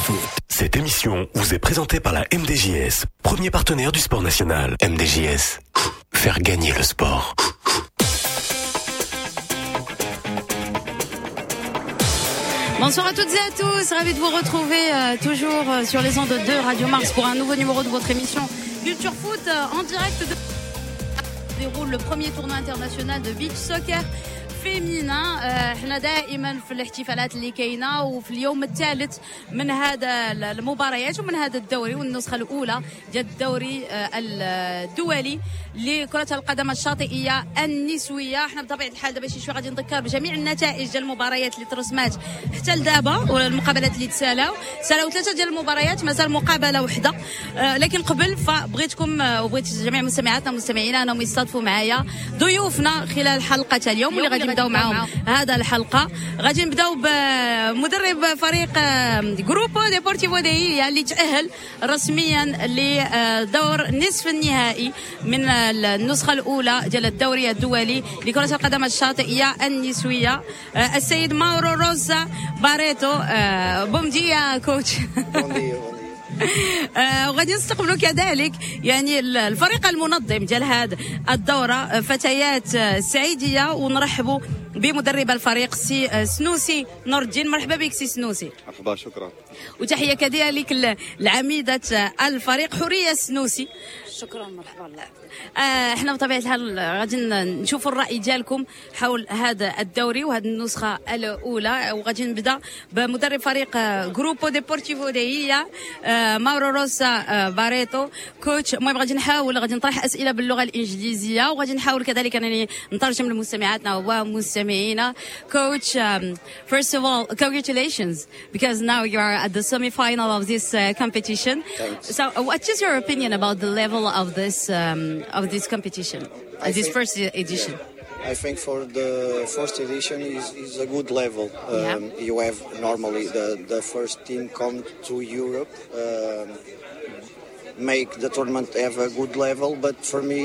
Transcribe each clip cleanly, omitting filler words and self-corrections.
Foot. Cette émission vous est présentée par la MDJS, premier partenaire du sport national. MDJS, faire gagner le sport. Bonsoir à toutes et à tous, ravi de vous retrouver toujours sur les ondes de Radio Mars pour un nouveau numéro de votre émission Culture Foot en direct de déroule le premier tournoi international de beach soccer féminin. احنا دائما في الاحتفالات اللي كاينه وفي اليوم الثالث من هذا المباريات ومن هذا الدوري والنسخه الاولى ديال الدوري الدولي لكره القدم الشاطئيه النسويه. احنا بطبيعه الحال دابا شي شويه غادي نذكر بجميع النتائج ديال المباريات اللي ترسمات حتى لدابا والمقابلات اللي سالاو 3 ديال المباريات، مازال مقابله وحده. لكن قبل فبغيتكم وبغيت جميع مستمعاتنا ومستمعينا انهم يستضيفوا معايا ضيوفنا خلال حلقه اليوم واللي غادي نبداو معاهم هذا الحلقه. غادي نبداو بمدرب فريق جروبو ديبورتيفو دي إيليا اللي تأهل رسميا لدور نصف النهائي من النسخه الاولى ديال الدوري الدولي لكره القدم الشاطئيه النسويه، السيد ماورو روزا باريتو. بوم ديا كوتش. وغادي نستقبلوا كذلك يعني الفريق المنظم ديال هذه الدوره فتيات سعيديه، ونرحبوا بمدرب الفريق سي سنوسي نور الدين. مرحبا بك سي سنوسي. مرحبا، شكرا. وتحيه كذلك لعميده الفريق حوريه سنوسي. شكرا، مرحبا. احنا بطبيعه الحال غادي نشوفوا الراي ديالكم حول هذا الدوري وهذه النسخه الاولى، وغادي نبدا بمدرب فريق جروبو ديبورتيفو دي إيليا ماورو روسا باريتو كوتش. المهم غادي نطرح اسئله باللغه الانجليزيه وغادي نحاول كذلك انني نترجم لمستمعاتنا ومستمعينا. Coach, first of all, congratulations, because now you are at the semi-final of this competition. Thanks. So, what is your opinion about the level of this competition, this first edition? I think for the first edition is a good level. You have normally the first team come to Europe, make the tournament have a good level, but for me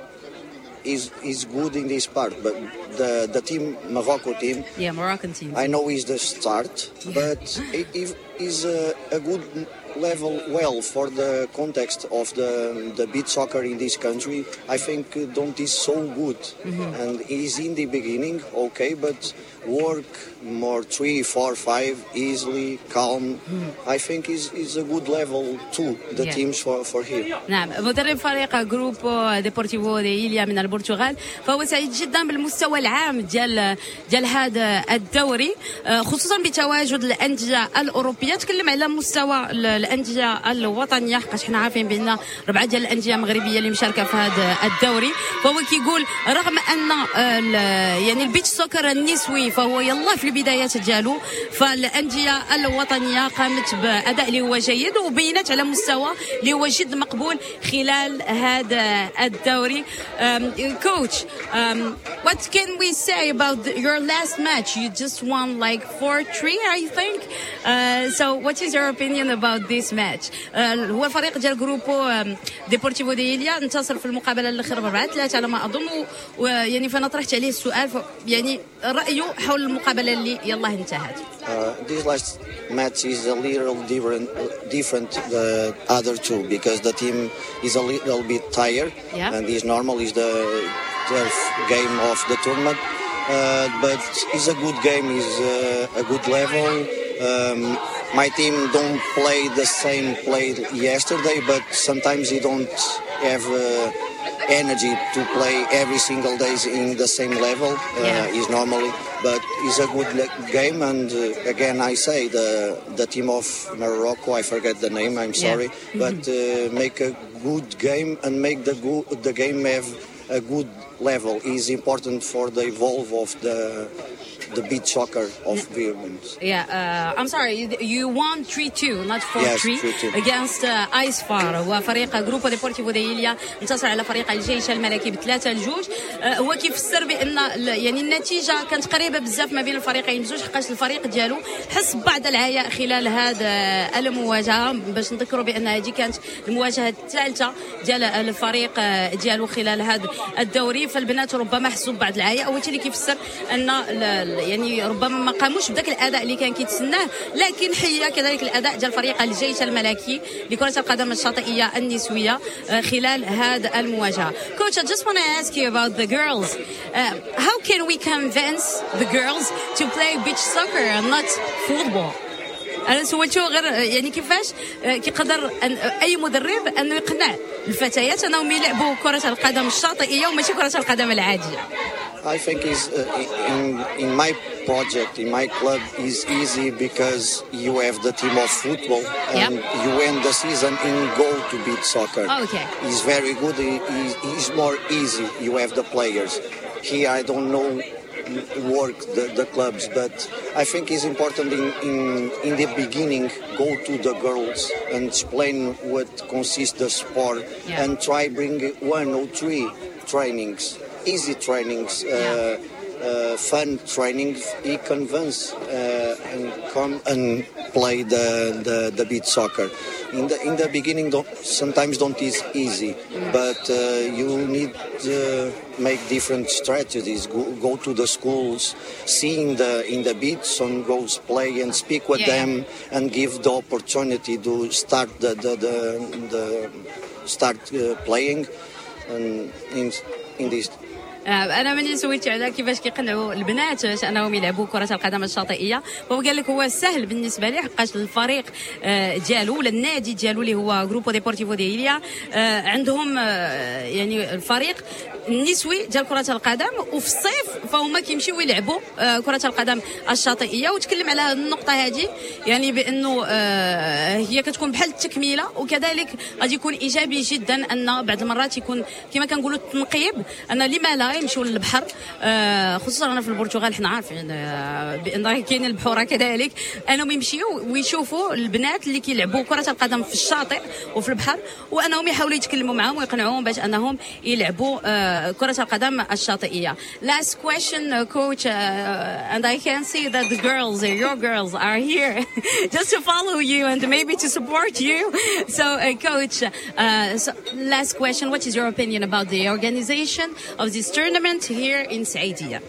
is good in this part. But the team, Morocco team, Moroccan team, I know is the start, but it is a good level for the context of the beach soccer in this country. I think don't is so good, and is in the beginning okay, but work more 3, 4, 5 easily, calm. I think is a good level too. The teams for here. نعم، مدرب فريق جروبو ديبورتيفو دي إيليا من البرتغال، فهو سعيد جدا بالمستوى العام ديال هذا الدوري، خصوصا بتواجد الانديه الاوروبيه. تكلم على مستوى الانديه الوطنيه، حقاش حنا عارفين بان 4 ديال الانديه المغربيه اللي مشاركه في هذا الدوري. فهو كيقول رغم ان يعني البيتش سوكر النسوي فهو يلا في البدايات ديالو، فالانديه الوطنيه قامت باداء اللي هو جيد وبينت على مستوى اللي هو جد مقبول خلال هذا الدوري. Coach, what can we say about your last match? You just won like 4-3, I think. So what is your opinion about this match? هو الفريق ديال جروبو ديبورتيفو دي إيليا انتصر في المقابله الاخيره 4-3 على ما اظن، ويعني فانا طرحت عليه السؤال يعني رايه حول المقابله اللي يلا انتهت. This last match is a little different the other two because the team is a little bit tired, and this normal is the 12th game of the tournament, but it's a good game, is a good level. My team don't play the same play yesterday, but sometimes you don't have energy to play every single day in the same level. Is normally, but it's a good game. And again, I say the team of Morocco, I forget the name, I'm sorry, but make a good game and make the game have a good level. Is important for the evolve of the beach soccer of women. I'm sorry, you won 3-2 not 4-3 against ISFAR. وفريق جروبو ديبورتيفو دي إيليا انتصر على فريق الجيش الملكي ب3-2. هو كيفسر بان يعني النتيجه كانت قريبه بزاف ما بين الفريقين بزوج، حقاش الفريق ديالو حس بعض العياء خلال هذا المواجهه. باش نذكروا بان هذه كانت المواجهه الثالثه ديال الفريق ديالو خلال هذا الدوري. كذلك فالبنات ربما حسوا ببعض العياء، وهذا اللي كيفسر ان يعني ربما ما قاموش بداك الاداء اللي كان كيتسناه، لكن حيا كذلك الاداء ديال فريق الجيش الملكي لكرة القدم الشاطئية النسوية خلال هذه المواجهة. Coach, I just want to ask you about the girls. How can we convince the girls to play beach soccer and not football? أنا سولتو غير يعني كيفاش كيقدر أي مدرب أنه يقنع الفتيات أنهم يلعبوا كرة القدم الشاطئية وماشي كرة القدم العادية. I think is in my project, in my club, is easy because you have the team of football and you end the season in go to beach soccer. Oh, okay. It's very good. It's more easy. You have the players. Here I don't know work the clubs, but I think it's important in the beginning go to the girls and explain what consists the sport and try bring 1 or 3 trainings. Easy trainings, fun trainings. He convince and come and play the beach soccer. In the beginning, sometimes don't is easy, but you need to make different strategies. Go to the schools, seeing in the beach some girls play and speak with them and give the opportunity to start start playing and in this. انا ملي سولت على كيفاش كيقنعوا البنات انهم يلعبوا كره القدم الشاطئيه، فهو قال لك هو سهل بالنسبه ليه، حقاش الفريق ديالو ولا النادي ديالو اللي هو جروبو ديبورتيفو دي إيليا عندهم يعني الفريق النسوي ديال كره القدم، وفي الصيف فهما كيمشيو يلعبوا كره القدم الشاطئيه. وتكلم على النقطه هذه يعني بانه هي كتكون بحال التكميله، وكذلك غادي يكون ايجابي جدا ان بعض المرات يكون كما كنقولوا التنقيب، ان لما لا يمشيو للبحر، خصوصا انا في البرتغال حنا عارفين بان كاين البحوره كذلك، انهم يمشيو ويشوفوا البنات اللي كيلعبوا كره القدم في الشاطئ وفي البحر، وانهم يحاولوا يتكلموا معهم ويقنعوهم باش انهم يلعبوا كره القدم الشاطئيه. Last question, coach, and I can see that the girls, your girls, are here just to follow you and maybe to support you. So, coach, so last question: what is your opinion about the organization of this tournament here in Saïdia?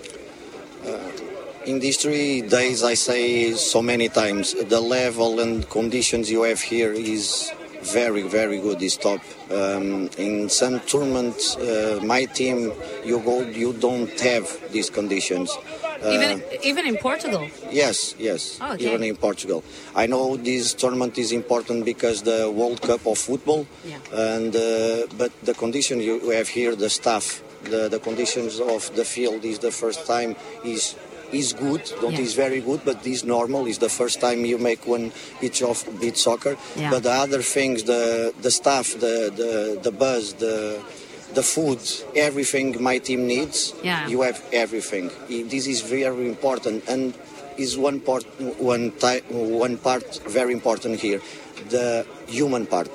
In these 3 days, I say so many times, the level and conditions you have here is very, very good. Is top. In some tournaments, my team, you don't have these conditions. Even in Portugal? Yes. Oh, okay. Even in Portugal. I know this tournament is important because the World Cup of football, and but the condition you have here, the staff, the conditions of the field is the first time is good. Is very good, but this normal is the first time you make one beach soccer. But the other things, the staff, the bus, the food, everything my team needs, you have everything. This is very important, and is one part very important here, the human part.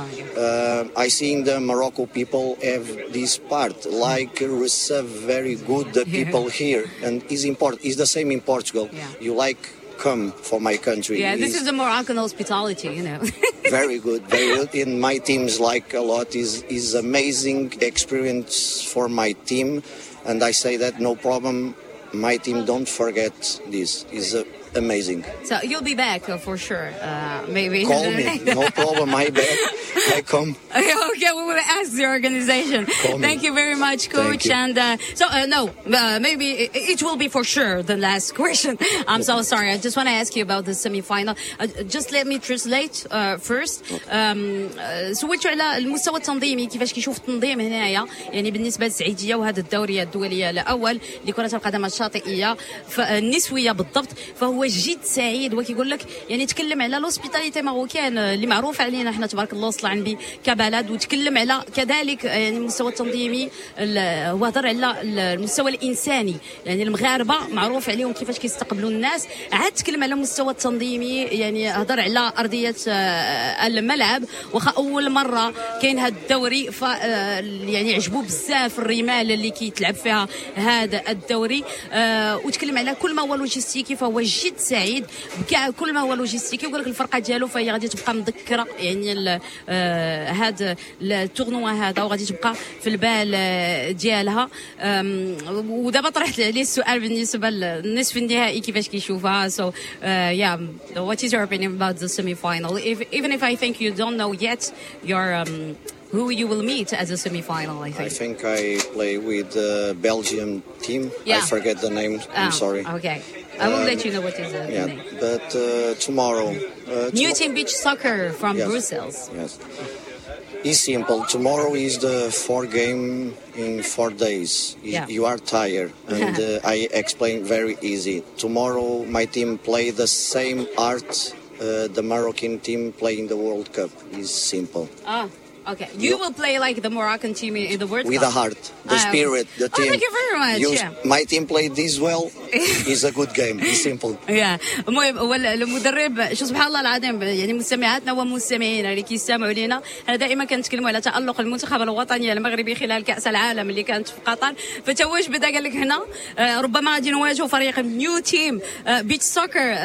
I see the Morocco people have this part, like receive very good the people here, and is important. It's the same in Portugal. You like come for my country. This is the Moroccan hospitality, you know. Very good, very good. And my teams like a lot. Is amazing experience for my team, and I say that no problem. My team don't forget this. Is amazing. So you'll be back for sure. Maybe. Call me. No problem. I back. I come. Okay, we will ask the organization. Thank you very much, coach. And maybe it will be for sure the last question. I'm so sorry. I just want to ask you about the semi-final. Just let me translate first. سولتوا على المستوى التنظيمي، كيفاش كيشوف التنظيم هنايا يعني بالنسبه للسعيديه وهذا الدوري الدوليه الاول لكره القدم الشاطئيه النسويه بالضبط، فهو جد سعيد. وكيقول لك يعني تكلم على لوسبيتاليتي ماروكان اللي معروف علينا احنا تبارك الله وصل عندي كبلد، وتكلم على كذلك يعني المستوى التنظيمي، وهضر على المستوى الانساني، يعني المغاربه معروف عليهم كيفاش كيستقبلوا الناس. عاد تكلم على المستوى التنظيمي، يعني هضر على ارضيه الملعب، واخا اول مره كاين هذا الدوري يعني عجبوا بزاف الرمال اللي كيتلعب فيها هذا الدوري، وتكلم على كل ما هو لوجيستيكي، فهو جد شيت سعيد بكاع كل ما هو لوجيستيكي، وقال لك الفرقه ديالو فهي غادي تبقى مذكره يعني هذا التورنوا هذا وغادي تبقى في البال ديالها. ودابا طرحت عليه السؤال بالنسبه للنصف النهائي كيفاش كيشوفها. So yeah, what is your opinion about the semi-final? Even if I think you don't know yet your who you will meet as a semi-final, I think I play with the Belgium team. I forget the name. I'm sorry. Okay. I will let you know what is the name. But tomorrow. New Team Beach Soccer from Brussels. Yes. It's simple. Tomorrow is the 4 game in 4 days. You are tired, and I explain very easy. Tomorrow, my team play the same art the Moroccan team play in the World Cup. It's simple. Okay, you will play like the Moroccan team in the World Cup. With the heart, the spirit, the team. Thank you very much. My team played this well. It's a good game. It's simple. المهم هو المدرب شو سبحان الله العظيم، يعني مستمعاتنا ومستمعينا اللي كيستمعوا لينا، احنا دائما كنتكلموا على تألق المنتخب الوطني المغربي خلال كأس العالم اللي كانت في قطر. فتا واش بدا قال لك هنا ربما غادي نواجهوا فريق نيو تيم بيتش سوكر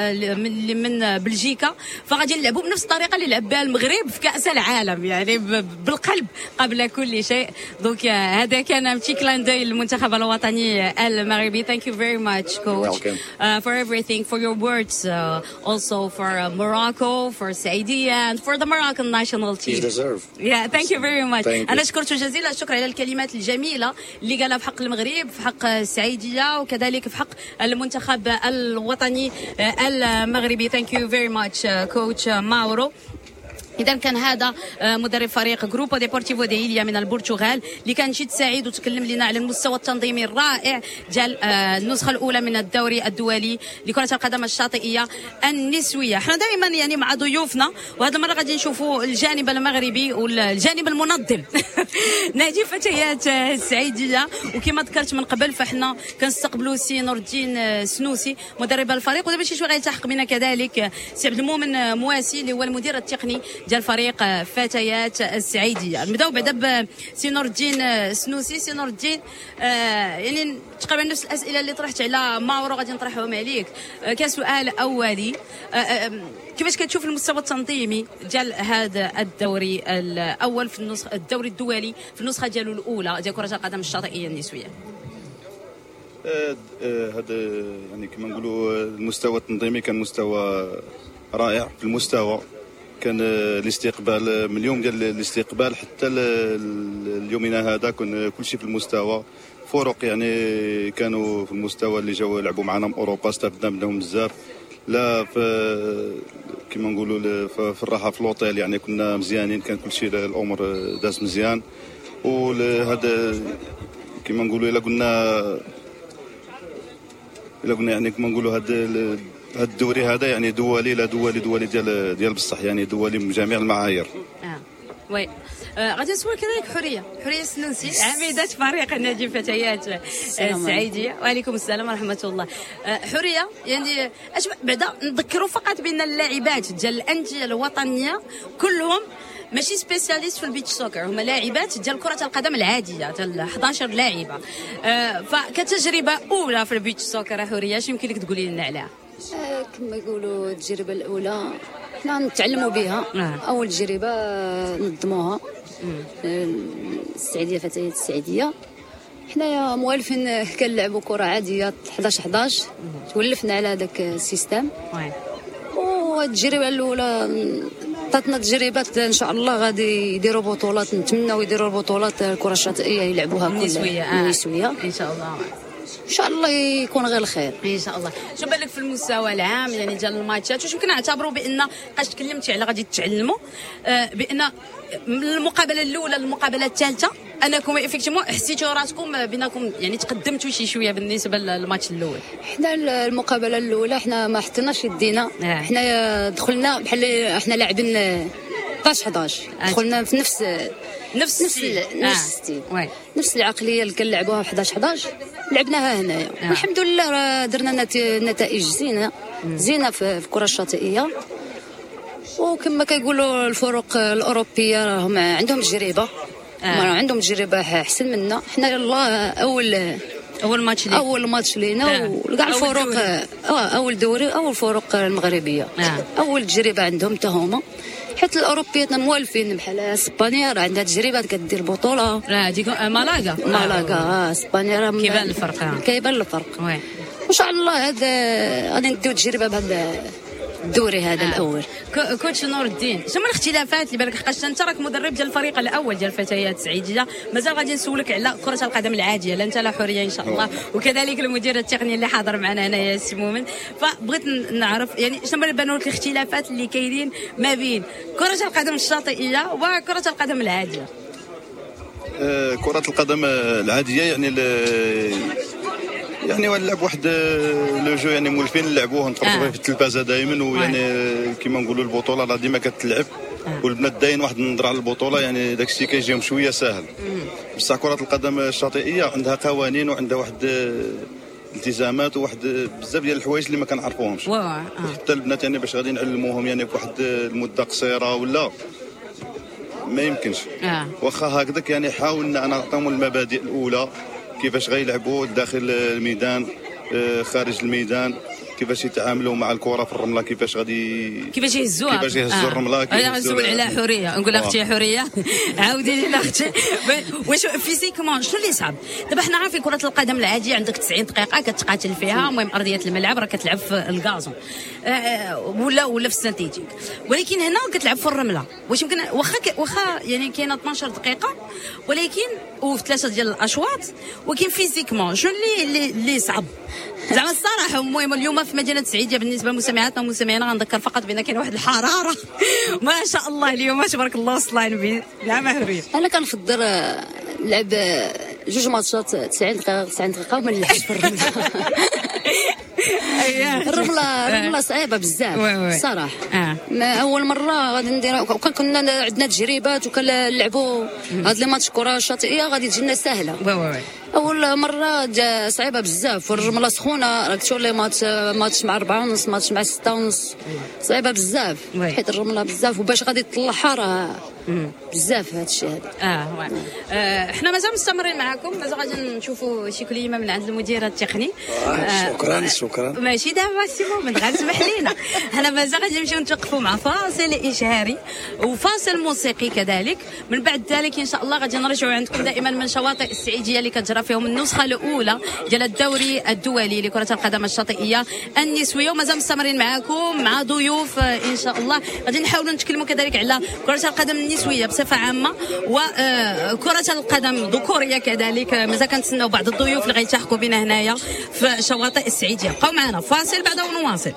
من بلجيكا، فغادي نلعبوا بنفس الطريقه اللي لعب بها المغرب في كأس العالم، يعني بالقلب قبل كل شيء. دونك هذا كان متي كلان داي للمنتخب الوطني المغربي. Thank you very much, coach, for everything, for your words, also for Morocco, for Saïdia, and for the Moroccan national team. You deserve. Yeah, thank you very much. أنا أشكرك جزيل الشكر على الكلمات الجميلة اللي قالها في حق المغرب، في حق السعيدية، وكذلك في حق المنتخب الوطني المغربي. Thank you very much, coach Mauro. إذا كان هذا مدرب فريق جروبو ديبورتيفو دي إيليا من البرتغال اللي كان جد سعيد وتكلم لنا على المستوى التنظيمي الرائع ديال النسخة الأولى من الدوري الدولي لكرة القدم الشاطئية النسوية. احنا دائما يعني مع ضيوفنا، وهذا المرة غادي نشوفوا الجانب المغربي والجانب المنظم نادي فتيات السعيدية. وكما ذكرت من قبل فاحنا كنستقبلوا سي نور الدين سنوسي مدرب الفريق، ودابا شي شويه غيلتحق بنا كذلك سي عبد المؤمن مواسي اللي هو المدير التقني ديال فريق فتيات السعيديه. نبداو بعدا بسي نور الدين سنوسي. سي نور الدين، يعني تقريبا نفس الاسئله اللي طرحت على ماورو غادي نطرحهم عليك كسؤال اولي. كيفاش كتشوف المستوى التنظيمي ديال هذا الدوري الاول في النسخه الدوري الدولي في النسخه ديالو الاولى ديال كره القدم الشاطئيه النسويه؟ هذا يعني كما نقولوا المستوى التنظيمي كان مستوى رائع. في المستوى كان الاستقبال من اليوم ديال الاستقبال حتى اليومنا هذا كان كل شيء في المستوى. فرق يعني كانوا في المستوى اللي جاوا يلعبوا معنا اوروبا استفدنا منهم بزاف. لا كما نقولوا في الراحه في لوطيل يعني كنا مزيانين، كان كل شيء الامور داز مزيان. وهذا كما نقولوا الا قلنا يعني كما نقولوا هذا الدوري هذا يعني دولي، لا دولي ديال بصح، يعني دولي من جميع المعايير. وي غادي نسول كذلك حوريه السنوسي عميدة فريق نادي فتيات السعيديه. وعليكم السلام ورحمه الله. حوريه، يعني اش بعدا نذكروا فقط بان اللاعبات ديال الانديه الوطنيه كلهم ماشي سبيسياليست في البيتش سوكر، هما لاعبات ديال كره القدم العاديه ديال 11 لاعبه. فكتجربه اولى في البيتش سوكر حوريه، اش يمكن لك تقولي لنا عليها؟ كما يقولوا التجربه الاولى حنا نتعلموا بها. اول تجربه نظموها السعيديه فتيات السعيديه. حنايا موالفين كنلعبوا كره عاديه 11 تولفنا على هذاك السيستم. والتجربه الاولى عطاتنا تجربات ان شاء الله غادي يديروا بطولات، نتمنوا يديروا البطولات الكره الشاطئيه يلعبوها كلها نسويه ان شاء الله. ان شاء الله يكون غير الخير ان شاء الله. شو بالك في المستوى العام يعني ديال الماتشات، واش يمكن نعتبروا بان بقاش تكلمتي على غادي تتعلموا بان المقابله الاولى للمقابله الثالثه انكم افكتيمون حسيتوا راسكم بانكم يعني تقدمتوا شي شويه بالنسبه للماتش الاول؟ حنا المقابله الاولى حنا ما حطيناش يدينا. حنا دخلنا بحال احنا لاعبين 11 دخلنا في نفس الستيل، نفس العقليه اللي كنلعبوها 11 لعبناها هنايا. والحمد لله درنا نتائج زينه في الكره الشاطئيه. وكما كيقولوا الفرق الاوروبيه هم عندهم تجربه، عندهم تجربه احسن منا. حنا يلا اول ماتش لينا وكاع الفرق اول دوري اول فرق المغربيه اول تجربه عندهم حتى هما حيت الاوروبيات موالفين بحال اسبانيا راه عندها تجربه كدير بطوله هذيك مالاغا اسبانيا راه كيبان الفرق ان شاء الله هذا غادي نديو تجربه بهذا الدوري هذا الاول. كوتش نور الدين، شنو الاختلافات اللي بالك خاصه انت راك مدرب ديال الفريق الاول ديال الفتيات السعيديه، مازال غادي نسولك على كره القدم العاديه لا انت لا حوريه ان شاء الله، وكذلك المدير التقني اللي حاضر معنا هنايا السي مؤمن، فبغيت نعرف يعني شنو بانوا لك الاختلافات اللي كاينين ما بين كره القدم الشاطئيه وكره القدم العاديه. كره القدم العاديه يعني نلعب واحد لو جو يعني مولفين نلعبوه نتفرجوا في التلفازه دائما، ويعني كيما نقولوا البطوله راه ديما كتلعب والبنات داين واحد النظره على البطوله، يعني داك الشيء كيجيهم شويه ساهل. بصح كره القدم الشاطئيه عندها قوانين وعندها واحد التزامات وواحد بزاف ديال الحوايج اللي ما كنعرفوهمش حتى البنات، يعني باش غادي نعلموهم يعني بواحد المده قصيره ولا ما يمكنش. واخا هكذاك يعني حاولنا انا نعطيهم المبادئ الاولى كيفاش غيلعبوا داخل الميدان خارج الميدان، كيفاش يتعاملوا مع الكره في الرمله، كيفاش يهزوا الرمله. انا غنسول على حوريه نقول لها اختي حوريه عاودي لي اختي واش فيزيكمون شنو اللي صعب؟ دابا حنا عارفين كره القدم العاديه عندك 90 دقيقه كتقاتل فيها، المهم ارضيه الملعب راه كتلعب في الكازون ولا في السنتيتيك، ولكن هنا كتلعب في الرمله. واش يمكن واخا يعني كاينه 12 دقيقه ولكن وفي 3 ديال الاشواط، ولكن فيزيكمون شنو اللي صعب زعما الصراحه؟ المهم اليوم في مدينه السعيديه بالنسبه لمستمعاتنا ومستمعينا غنذكر فقط بان كاين واحد الحراره ما شاء الله اليوم تبارك الله وصلنا نعم هوريه. انا كنفضل نلعب 2 ماتشات 90 دقيقه وما نلعبش في الرمله. الرمله صعيبه بزاف صراحه. اول مره غادي ندير كنا عندنا تجربات وكنلعبوا هاد لي ماتش كره شاطئيه غادي تجينا سهله. اول مره صعيبه بزاف والرمله سخونه، راك تشوف لي ماتش مع 4:30 ماتش مع 6:30 صعيبه بزاف حيت الرمله بزاف وباش غادي تطلعها راه بزاف هذا الشيء هذا. احنا مازال مستمرين معكم، مازال غادي نشوفوا شي كلمه من عند المدير التقني. شكرا ماشي دابا سي مؤمن غير سمح لينا، حنا مازال غادي نمشيو نتوقفوا مع فاصل اشهاري وفاصل موسيقي كذلك، من بعد ذلك ان شاء الله غادي نرجعوا عندكم دائما من شواطئ السعيديه اللي كتجرى فيهم النسخه الاولى ديال الدوري الدولي لكره القدم الشاطئيه النسويه، ومازال مستمرين معكم مع ضيوف ان شاء الله غادي نحاولوا نتكلموا كذلك على كره القدم النسويه بصفه عامه وكره القدم الذكوريه كذلك. مازال كنتسناو بعض الضيوف اللي غيتحقوا بنا هنايا في شواطئ السعيديه. بقاو معنا فاصل بعد ونواصل.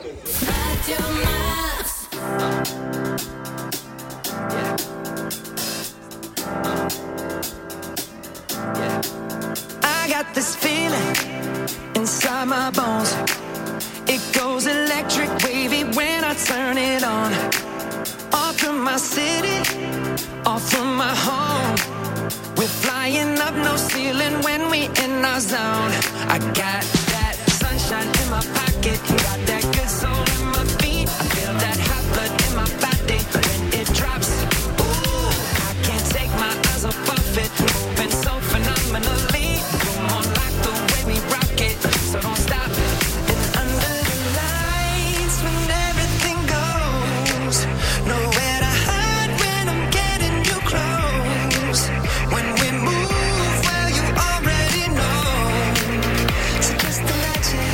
I got this feeling inside my bones. It goes electric wavy when I turn it on. Off from my city, off from my home. We're flying up no ceiling when we in our zone. I got that sunshine in my pocket, got that good soul in my feet. I feel that hot blood in my body when it drops. Ooh, I can't take my eyes off of it, moving so phenomenally. Come on, like the way we rock it, so don't stop. And under the lights when everything goes, nowhere to hide when I'm getting you close. When we move, well you already know. So just imagine.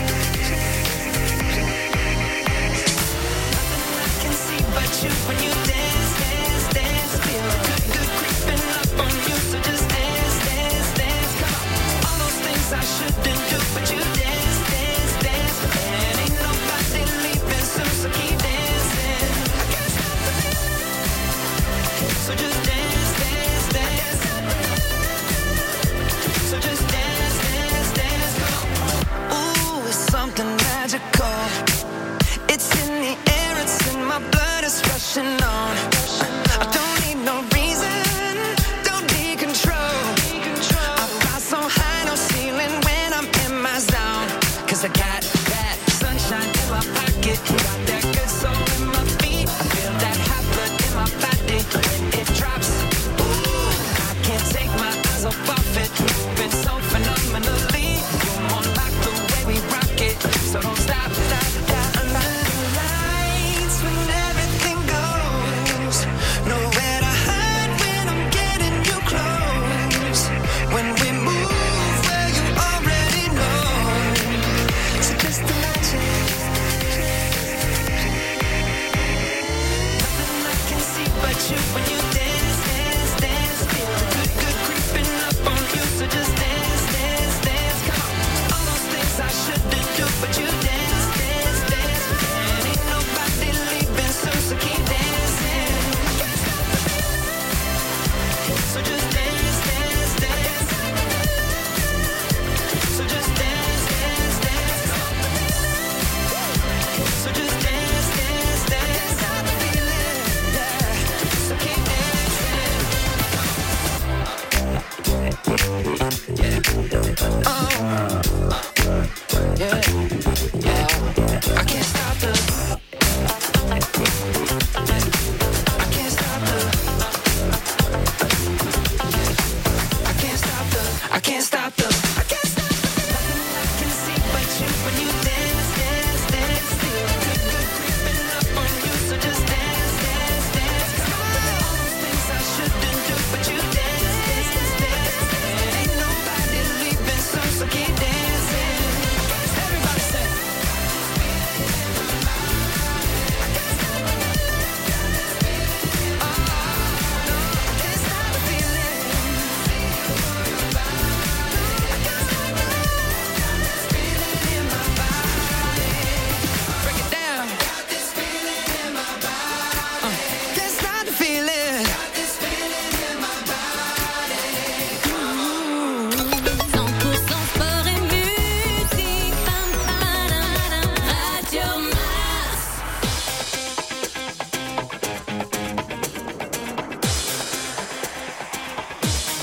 Nothing I can see but you when you dance, dance, dance. Feel good creeping up on you, so just dance, dance, dance. Come on, all those things I shouldn't do, but you dance, dance, dance. And ain't nobody leaving soon, so keep dancing. I can't stop the feeling, so just dance, dance, dance. So just dance, dance, dance. Come on. Ooh, it's something magical. It's in the air, it's in my blood, it's rushing on. I don't need no reason, don't need control. I fly so high, no ceiling when I'm in my zone. 'Cause I got that sunshine in my pocket, got that good soul in my feet. I feel that hot blood in my body when it drops. Ooh, I can't take my eyes off of it, moving so phenomenally.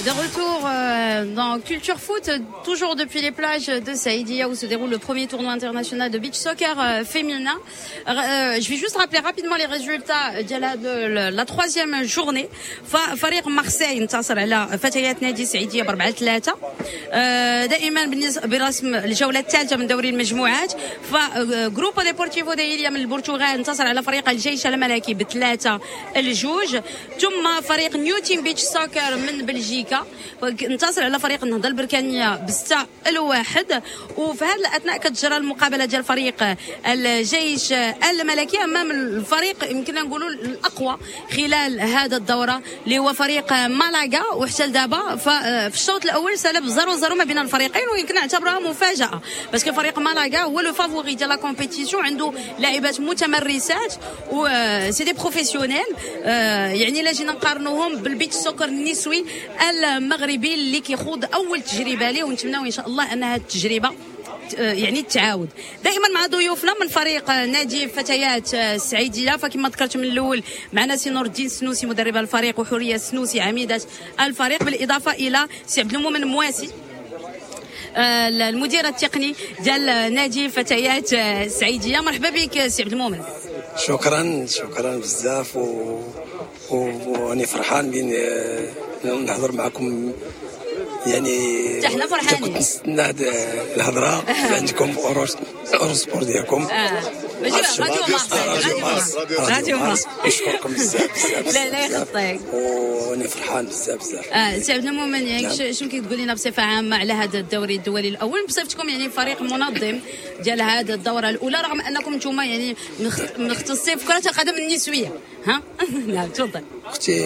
De retour dans Culture Foot, toujours depuis les plages de Saïdia où se déroule le premier tournoi international de beach soccer féminin. Je vais juste rappeler rapidement les résultats de la troisième journée. فريق مارسيل انتصر على فتيات نادي سعيدية ب4-3. دائما برسم الجولة الثالثة من دوري المجموعات. فجروبو ديبورتيفو دايليا من البرتغال انتصر على فريق الجيش الملكي ب3-2. ثم فريق نيو تيم بيتش سوكر من بلجيكا انتصر على فريق النهضة البركانية ب6-1. وفي هذا الأثناء كتجرى المقابلة ديال فريق الجيش الملكي أمام الفريق يمكن نقولوا الأقوى خلال هذا الدورة اللي هو فريق مالاغا. وحتى دابا في الشوط الأول سلب 0-0 ما بين الفريقين ويمكن نعتبرها مفاجأة باسكو فريق مالاغا هو لو فافوري ديال لا كومبيتيسيون عنده لاعبات متمرسات و سي دي بروفيسيونيل. يعني الا جينا نقارنوهم بالبيتش سوكر النسوي المغربي اللي كيخوض اول تجربه ليه ونتمناو ان شاء الله ان هذه التجربه يعني التعاود. دائما مع ضيوفنا من فريق نادي فتيات السعيديه. فكما ذكرت من الاول معنا سي نور الدين السنوسي مدرب الفريق وحوريه السنوسي عميده الفريق بالاضافه الى سي عبد المؤمن مواسي المدير التقني ديال نادي فتيات السعيديه. مرحبا بك سي عبد المؤمن. شكرا بزاف واني فرحان بين نحضر معكم. يعني احنا فرحانين كنت نستنى هذه الهضره عندكم اورسبور ديالكم. راديو مارس نشكركم بزاف. لا يخطيك واني فرحان بزاف. سي عبد المؤمن يعني شنو كتقول لنا بصفه عامه على هذا الدوري الدولي الاول بصفتكم يعني فريق منظم ديال هذه الدوره الاولى رغم انكم نتوما يعني مختصين في كره القدم النسويه ها؟ نعم تفضل. اختي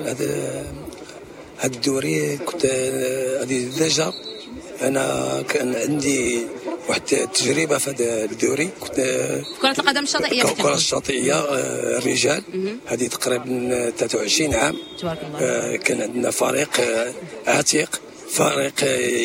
هذا الدوري كنت هذه ديجا انا كان عندي واحد التجربه في هذا الدوري. كنت كرة القدم الشاطئية. كرة الشاطئية الرجال هذه تقريبا 23 عام. تبارك الله. كان عندنا فريق عتيق فريق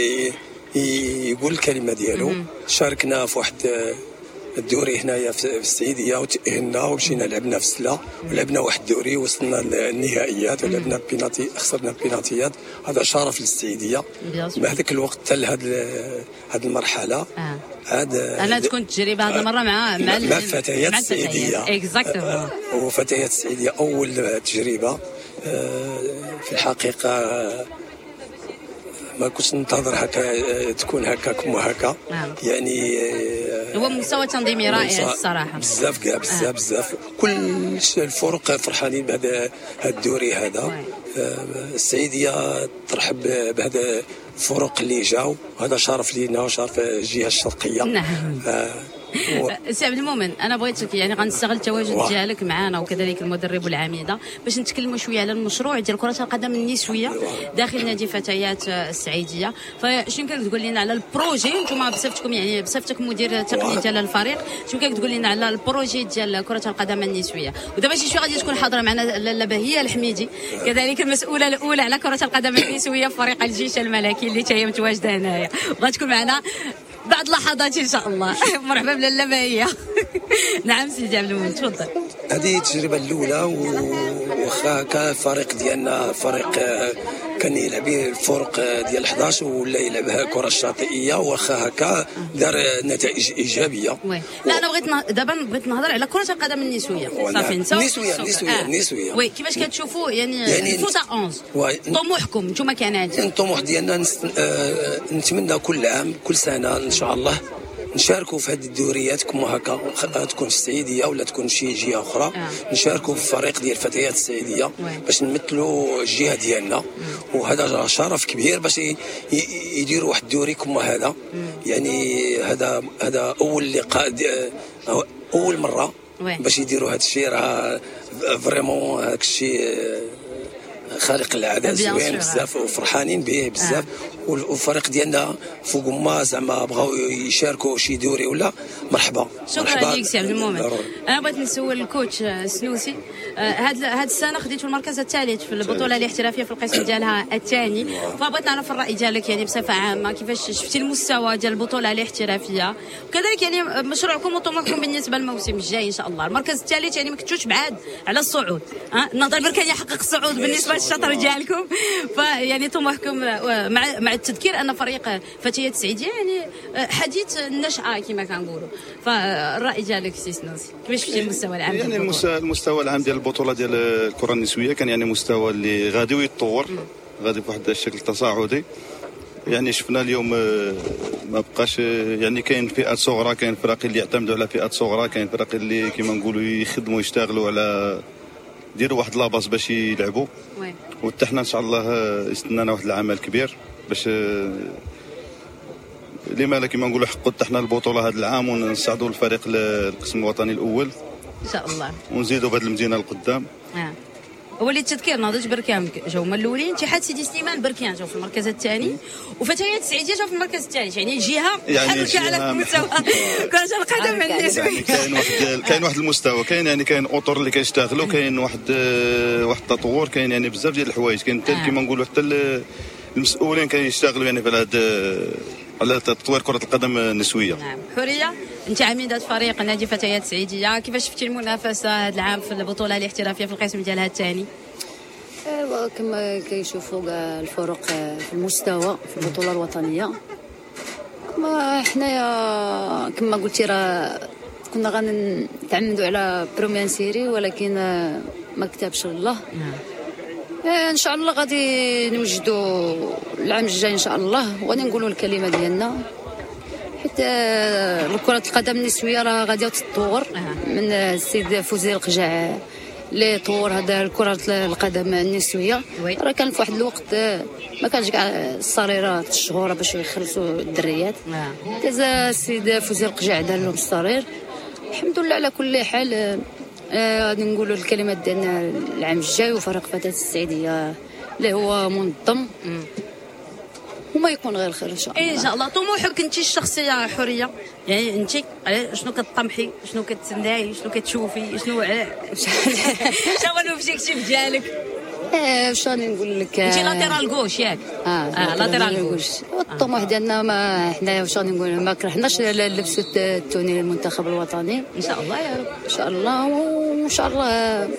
يقول الكلمة ديالو. شاركنا في واحد الدوري هنايا في السعيديه وتأهلنا ومشينا لعبنا في السلا ولعبنا واحد الدوري وصلنا للنهائيات ولعبنا بيناتي خسرنا بيناتيات. هذا شرف للسعيديه. مع ذاك الوقت حتى هذه المرحله انا تكون تجربه هذه المره مع فتيات السعيديه. اكزاكتومون. وفتيات السعيديه اول تجربه في الحقيقه ما كنتش ننتظر هكا تكون هكاك وهكا. يعني هو مستوى تنظيمي رائع الصراحه. بزاف كل الفرق فرحانين بهذا الدوري هذا. السعيديه ترحب بهذا الفرق اللي جاوا وهذا شرف لينا وشرف الجهه الشرقيه. نعم. سي عبد المؤمن انا بغيتك يعني غنستغل التواجد ديالك معنا وكذلك المدرب والعميده باش نتكلموا شويه على المشروع ديال كره القدم النسويه داخل نادي فتيات السعيديه. فشنو كتقول لنا على البروجي نتوما بصفتكم يعني بصفتك مدير تقني ديال الفريق شنو كتقول لنا على البروجي ديال كره القدم النسويه؟ ودابا شي شويه غادي تكون حاضره معنا لاله بهيه الحميدي كذلك المسؤوله الاولى على كره القدم النسويه في فريق الجيش الملكي اللي هي متواجده هنايا بغات تكون معنا بعد لحظات ان شاء الله. مرحبا بلاله بهيه. نعم سيدي عبد المؤمن تفضل. هذه التجربه الاولى واخا كان الفريق ديالنا فريق كان يلعب الفرق ديال 11 ولا يلعبها كره الشاطئيه واخا هكا دار نتائج ايجابيه. لا انا دابا بغيت نهضر على كره القدم النسويه. صافي انت النسويه وي كيفاش كتشوفوا يعني الفوت 11 طموحكم نتوما كنادي؟ الطموح ديالنا نتمنى كل عام كل سنه ان شاء الله نشاركوا في هذه الدوريات كما هكا تكون في السعيديه ولا تكون شي جهه اخرى. نشاركوا في الفريق ديال فتيات السعيديه باش نمثلوا الجهه ديالنا. وهذا شرف كبير باش يديروا واحد الدوري كما هذا. يعني هذا اول لقاء اول مره باش يديروا هذا الشيء. راه فريمون هذا الشيء خالق العاده زوين بزاف وفرحانين به بزاف. والفريق ديالنا فوق ما زعما بغاو يشاركوا شي دوري ولا مرحبا. شكرا لك سي عبد المؤمن. انا بغيت نسول الكوتش السنوسي هاد السنه خديتوا المركز الثالث في البطوله الاحترافيه في القسم ديالها الثاني. فبغيت نعرف الراي ديالك يعني بصفه عامه كيفاش شفتي المستوى ديال البطوله الاحترافيه وكذلك يعني مشروعكم وطموحكم بالنسبه للموسم الجاي ان شاء الله. المركز الثالث يعني ما كنتوش بعاد على الصعود. النهضه البركانيه حقق الصعود بالنسبه الشطر ديالكم. فيعني طموحكم مع التذكير ان فريق فتيات السعيديه يعني حديث النشأة كما كنقولوا. فالراي ديالك سي سنوسي كيفاش شفتي المستوى العام؟ يعني المستوى العام ديال البطوله ديال الكره النسويه كان يعني مستوى اللي غادي ويتطور، غادي بواحد الشكل تصاعدي. يعني شفنا اليوم ما بقاش يعني كاين فئات صغرى، كاين فرق اللي يعتمدوا على فئات صغرى، كاين فرق اللي كما نقولوا يخدموا يشتغلوا على يديروا واحد لاباس باش يلعبوا. وحتى حنا ان شاء الله يستنانا واحد العمل كبير باش لما كما نقولوا حقوا حتى حنا البطوله هذا العام ونصعدوا الفريق للقسم الوطني الاول ان شاء الله، ونزيدوا بهذه المدينه القدام. هو اللي التذكير ناضج بركان جاو هما الاولين، اتحاد سيدي سليمان بركان جاو في المركز الثاني، وفتيات السعيديه جاو في المركز الثالث. يعني جهه حركه على مستوى كره القدم النسويه. كاين واحد المستوى، كاين اطر اللي كيشتغلوا، كاين واحد التطور، كاين يعني بزاف ديال الحوايج، كاين حتى كما نقولوا حتى المسؤولين كيشتغلوا يعني في هذا على تطوير كره القدم النسويه. نعم. حوريه، انت عميده فريق نادي فتيات السعيديه، كيفاش شفتي المنافسه هذا العام في البطوله الاحترافيه في القسم ديالها الثاني؟ كما كيشوفوا كاع الفرق في المستوى في البطوله الوطنيه. كما حنايا كما قلتي راه كنا غنتعمدوا على بروميان سيري، ولكن ما كتبش الله. ان شاء الله غادي نوجدوا العام الجاي ان شاء الله، وغادي نقولوا الكلمه ديالنا، حيت كره القدم النسويه راه غادي تتطور من السيد فوزي القجاع اللي طور هذا كره القدم النسويه. راه كان في واحد الوقت ما كانش كاع الصريرات الشهوره باش يخلصوا الدريات، كذا السيد فوزي القجاع دار لهم الصرير. الحمد لله على كل حال. غادي نقولوا الكلمات ديالنا العام الجاي، وفريق فتاة السعيديه اللي هو منظم وما يكون غير خير ان شاء الله. ان شاء الله. طموحك انت الشخصيه حوريه، يعني انت شنو كتطمحي، شنو كتسناي، شنو كتشوفي، شنو هو الاوبجيكتيف ديالك؟ واش راني نقول لك، انت لاتيرال غوش ياك؟ لاتيرال غوش. الطموح ديالنا ما حنايا واش راني نقول، ما كرهناش لبسوا التوني للمنتخب الوطني ان شاء الله يا رب. ان شاء الله، وان شاء الله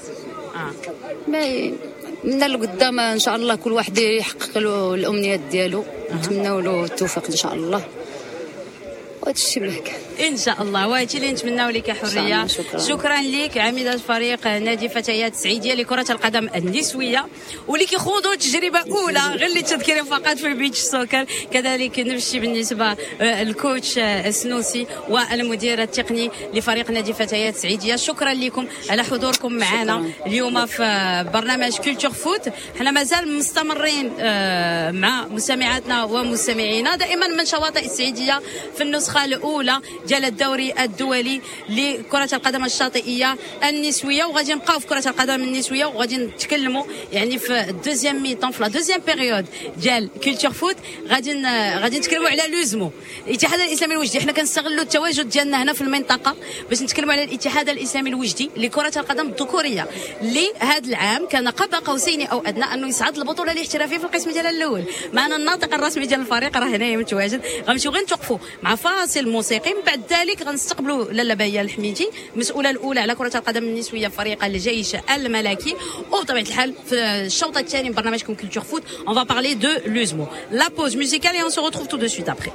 ما من القدام ان شاء الله كل واحد يحقق له الامنيات ديالو، نتمنوا له التوفيق ان شاء الله. وهذا الشيء بلهك ان شاء الله، وهادشي اللي نتمناو لك يا حوريه. شكرا لك عميده فريق نادي فتيات السعيديه لكره القدم النسويه، واللي كيخوضوا تجربه اولى غير للتذكير فقط في البيتش سوكر. كذلك نفسي بالنسبه الكوتش سنوسي والمدير التقني لفريق نادي فتيات السعيديه. شكرا لكم على حضوركم معنا اليوم في برنامج كولتور فوت. حنا مازال مستمرين مع مستمعاتنا ومستمعينا دائما من شواطئ السعيديه في النسخه الاولى ديال الدوري الدولي لكره القدم الشاطئيه النسويه، وغادي نبقاو في كره القدم النسويه، وغادي نتكلموا يعني في الدوزيام ميطون في لا دوزيام بيريود ديال كولتور فوت غادي نتكلموا على لوزمو الاتحاد الاسلامي الوجدي. حنا كنستغلوا التواجد ديالنا هنا في المنطقه باش نتكلموا على الاتحاد الاسلامي الوجدي لكره القدم الذكوريه اللي هذا العام كان قاب قوسين او ادنى انه يصعد البطوله الاحترافيه في القسم ديالها الاول. معنا الناطق الرسمي ديال الفريق راه هنايا متواجد. غنمشيو غير نتوقفوا مع فاصل موسيقي، من بعد ذلك غنستقبلوا لاله بيا الحميدي المسؤوله الاولى على كره القدم النسويه في فريق الجيش الملكي. وبطبيعه الحال في الشوط الثاني من برنامجكم كولتور فوت on va parler de l'USMO. La pause musicale et on se retrouve tout de suite après.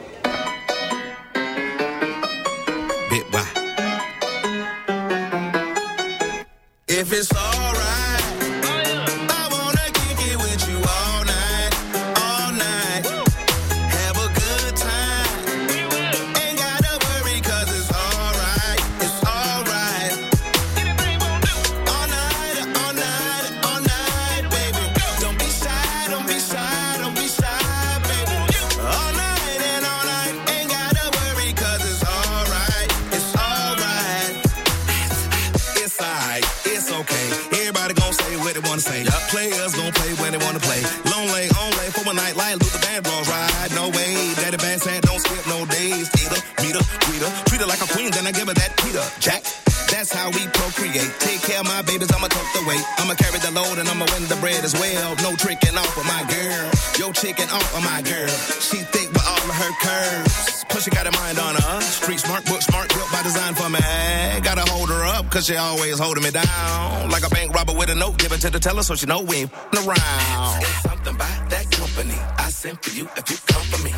If it's all right, I wanna kick it with you all night, all night. Have a good time. Ain't gotta worry 'cause it's all right, it's all right. All night, all night, all night, baby. Don't be shy, don't be shy, don't be shy, baby. All night and all night, ain't gotta worry 'cause it's all right, it's all right. It's alright, it's okay. Everybody gon' say what they wanna say. Players gon' play when they wanna play. Long lay, on lay for a night like Luther Vandross ride. No way, daddy band said don't skip no days. Eat her, meet her, greet her, treat her like a queen, then I give her that Peter Jack. That's how we procreate. Take care of my babies, I'ma tuck the weight. I'ma carry the load and I'ma win the bread as well. No tricking off of my girl. Yo chicken off of my girl. She thick with all of her curves. Plus she got a mind on her. Street smart, book smart, built by design for me. Gotta hold her up up, cause she always holding me down. Like a bank robber with a note, give it to the teller so she know we ain't around. There's something about that company I sent for you if you come for me.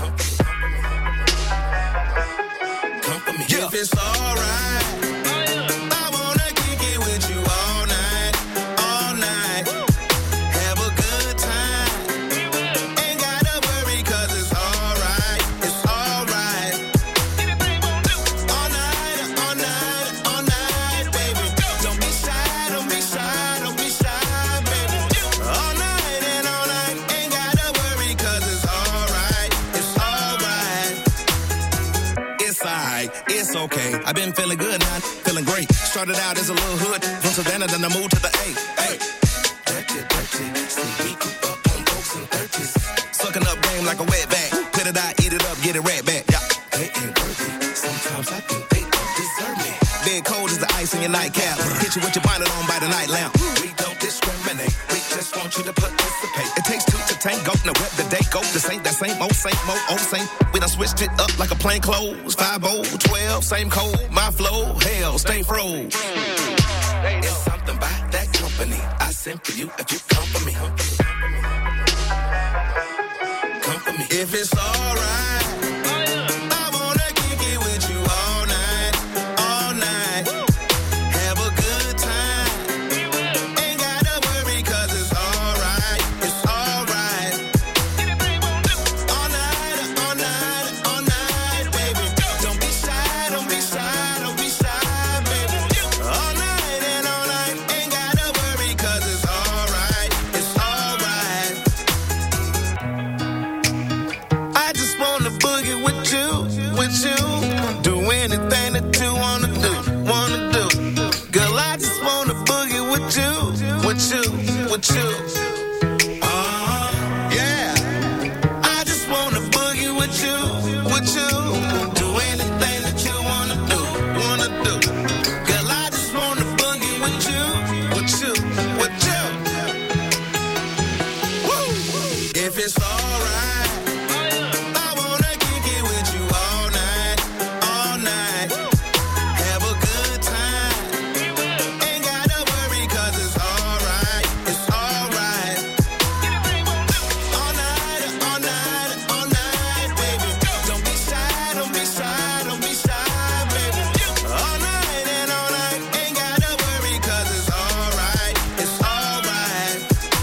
Come for me. Yeah. If it's alright, I wanna kick it with you all night, all night. Have a good time. Ain't gotta worry cause it's alright, it's alright. All night, all night, all night, baby. Don't be shy, don't be shy, don't be shy, baby. All night and all night, ain't gotta worry cause it's alright, it's alright. It's alright, it's okay. I've been feeling good now, feeling great. Started out as a little hood, from Savannah, then I moved to the A. Hey. Dirty, dirty, see we grew up on folks in 30s. Sucking up game like a wet bag. Put it out, eat it up, get it right back. Yeah. They ain't worthy. Sometimes I think they don't deserve me. Dead cold as the ice in your nightcap. Hit you with your bonnet on by the night lamp. We don't discriminate. We just want you to participate. It takes two to tango. Now where the day go? This ain't that same old, old same. We done switched it up like a plain clothes. 5-0, 12, same code. My flow, hell, stay froze. It's something about that company I sent for you if you come for me. Come for me. If it's alright, I wanna kick it with you all night, all night. Have a good time. Ain't gotta worry cause it's alright, it's alright. All night, all night, all night, baby. Don't be shy, don't be shy, don't be shy, baby. All night and all night, ain't gotta worry cause it's alright, it's alright. I just wanna boogie with you, with you. Do anything that you wanna do, wanna do. Girl, I just wanna boogie with you, with you, with you. Yeah. I just wanna boogie with you, with you. Do anything that you wanna do, wanna do. Girl, I just wanna boogie with you, with you, with you. Woo! If it's alright, I wanna kick it with you all night, all night. Have a good time. Ain't gotta worry cause it's alright, it's alright. All night, all night, all night, baby. Don't be shy, don't be shy, don't be shy, baby. All night and all night, ain't gotta worry cause it's alright, it's alright.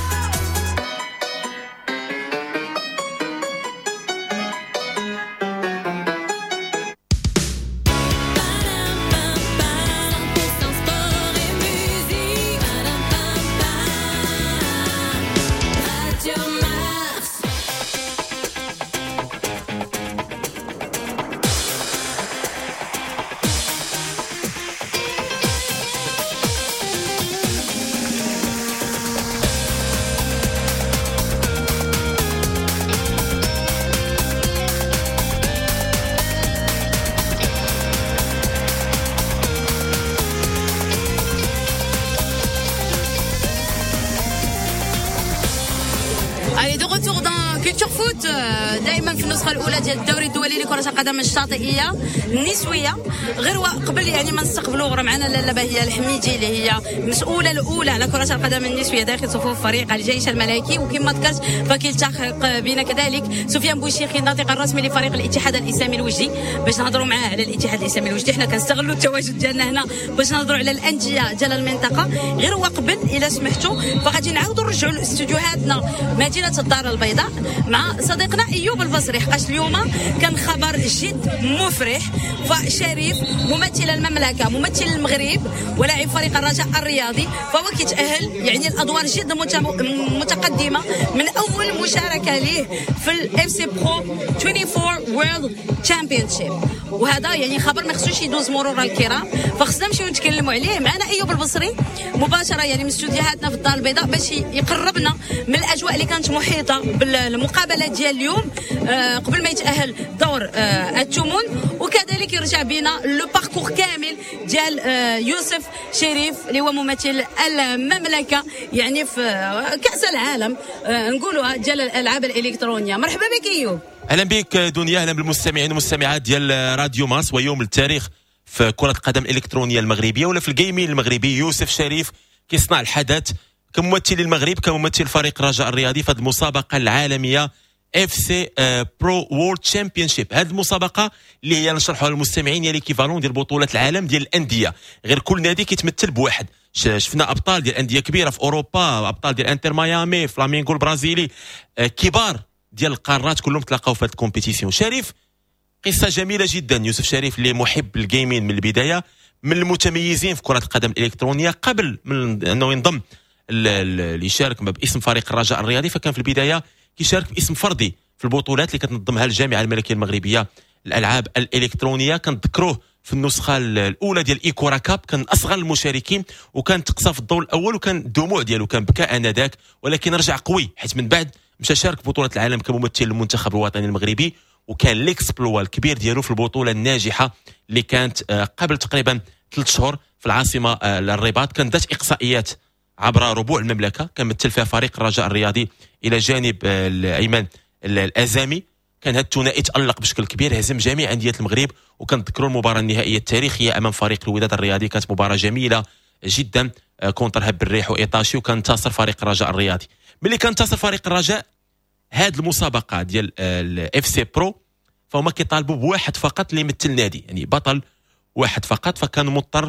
Allez, de retour dans Culture Foot. دائما في النسخه الاولى ديال الدوري الدولي لكره القدم الشاطئيه النسويه. غير قبل يعني ما نستقبلوا راه معنا لاله هي الحميدي اللي هي المسؤوله الاولى على كره القدم النسويه داخل صفوف فريق الجيش الملكي، وكما ذكرت فكيلتحق بنا كذلك سفيان بوشيخي الناطق الرسمي لفريق الاتحاد الاسلامي الوجدي باش نهضروا معاه على الاتحاد الاسلامي الوجدي. حنا كنستغلوا التواجد ديالنا هنا باش نهضروا على الانديه ديال المنطقه. غير قبل الى سمحتوا فغادي نعاودوا نرجعوا لاستوديوهاتنا مدينه الدار البيضاء مع صديقنا ايوب البصري، حقاش اليوم كان خبر جد مفرح. فشريف ممثل المملكه، ممثل المغرب ولاعب فريق الرجاء الرياضي، فهو كيتاهل يعني الادوار جد متقدمه من اول مشاركه ليه في الاف سي برو 24 وورلد تشامبيونشيب، وهذا يعني خبر ما خصوش يدوز مرور الكرام، فخصنا نمشيو نتكلموا عليه. معنا ايوب البصري مباشره يعني من استوديوهاتنا في الدار البيضاء باش يقربنا من الاجواء اللي كانت محيطه بالمقابله ديال اليوم قبل ما يتاهل دور الثمن، وكذلك يرجع بنا لو باركور كامل ديال يوسف شريف اللي هو ممثل المملكه يعني في كاس العالم نقولوها ديال الالعاب الالكترونيه. مرحبا بك ايوب. اهلا بك دنيا، اهلا بالمستمعين والمستمعات ديال راديو ماس. ويوم التاريخ في كرة القدم الإلكترونية المغربية ولا في الجيمين المغربي. يوسف شريف كيصنع الحدث كممثل المغرب كممثل فريق الرجاء الرياضي في هذه المسابقة العالمية FC Pro World Championship. هذه المسابقة اللي هي نشرحها للمستمعين هي ليكيفالون ديال بطولة العالم ديال الأندية، غير كل نادي كيتمثل بواحد. شفنا أبطال ديال أندية كبيرة في أوروبا، أبطال ديال انتر ميامي، فلامينغو البرازيلي، كبار ديال القارات كلهم تلاقاو في هذه الكومبيتيسيون. شريف قصة جميلة جدا. يوسف شريف اللي محب الجيمين من البداية، من المتميزين في كرة القدم الإلكترونية قبل من أنه ينضم اللي يشارك باسم فريق الرجاء الرياضي، فكان في البداية كيشارك باسم فردي في البطولات اللي كتنظمها الجامعة الملكية المغربية الألعاب الإلكترونية. كنذكروه في النسخة الأولى ديال إيكورا كاب، كان أصغر المشاركين وكان تقصى في الدور الأول وكان الدموع ديالو كان بكى آنذاك، ولكن رجع قوي حيت من بعد مشى شارك في بطولة العالم كممثل المنتخب الوطني المغربي، وكان ليكسبلوا الكبير ديالو في البطولة الناجحة اللي كانت قبل تقريبا 3 شهور في العاصمة الرباط. كان ذات إقصائيات عبر ربوع المملكة، كان مثل فيها فريق الرجاء الرياضي إلى جانب الأيمن الأزامي. كان هذا الثنائي تألق بشكل كبير، هزم جميع أندية المغرب. وكنذكروا المباراة النهائية التاريخية أمام فريق الوداد الرياضي، كانت مباراة جميلة جدا كونتر هب الريح وإيطاشي، وكان انتصر فريق الرجاء الرياضي. ملي كان انتصر فريق الرجاء هذه المسابقة ديال الاف سي برو، فهما كيطالبوا بواحد فقط اللي يمثل نادي، يعني بطل واحد فقط. فكان مضطر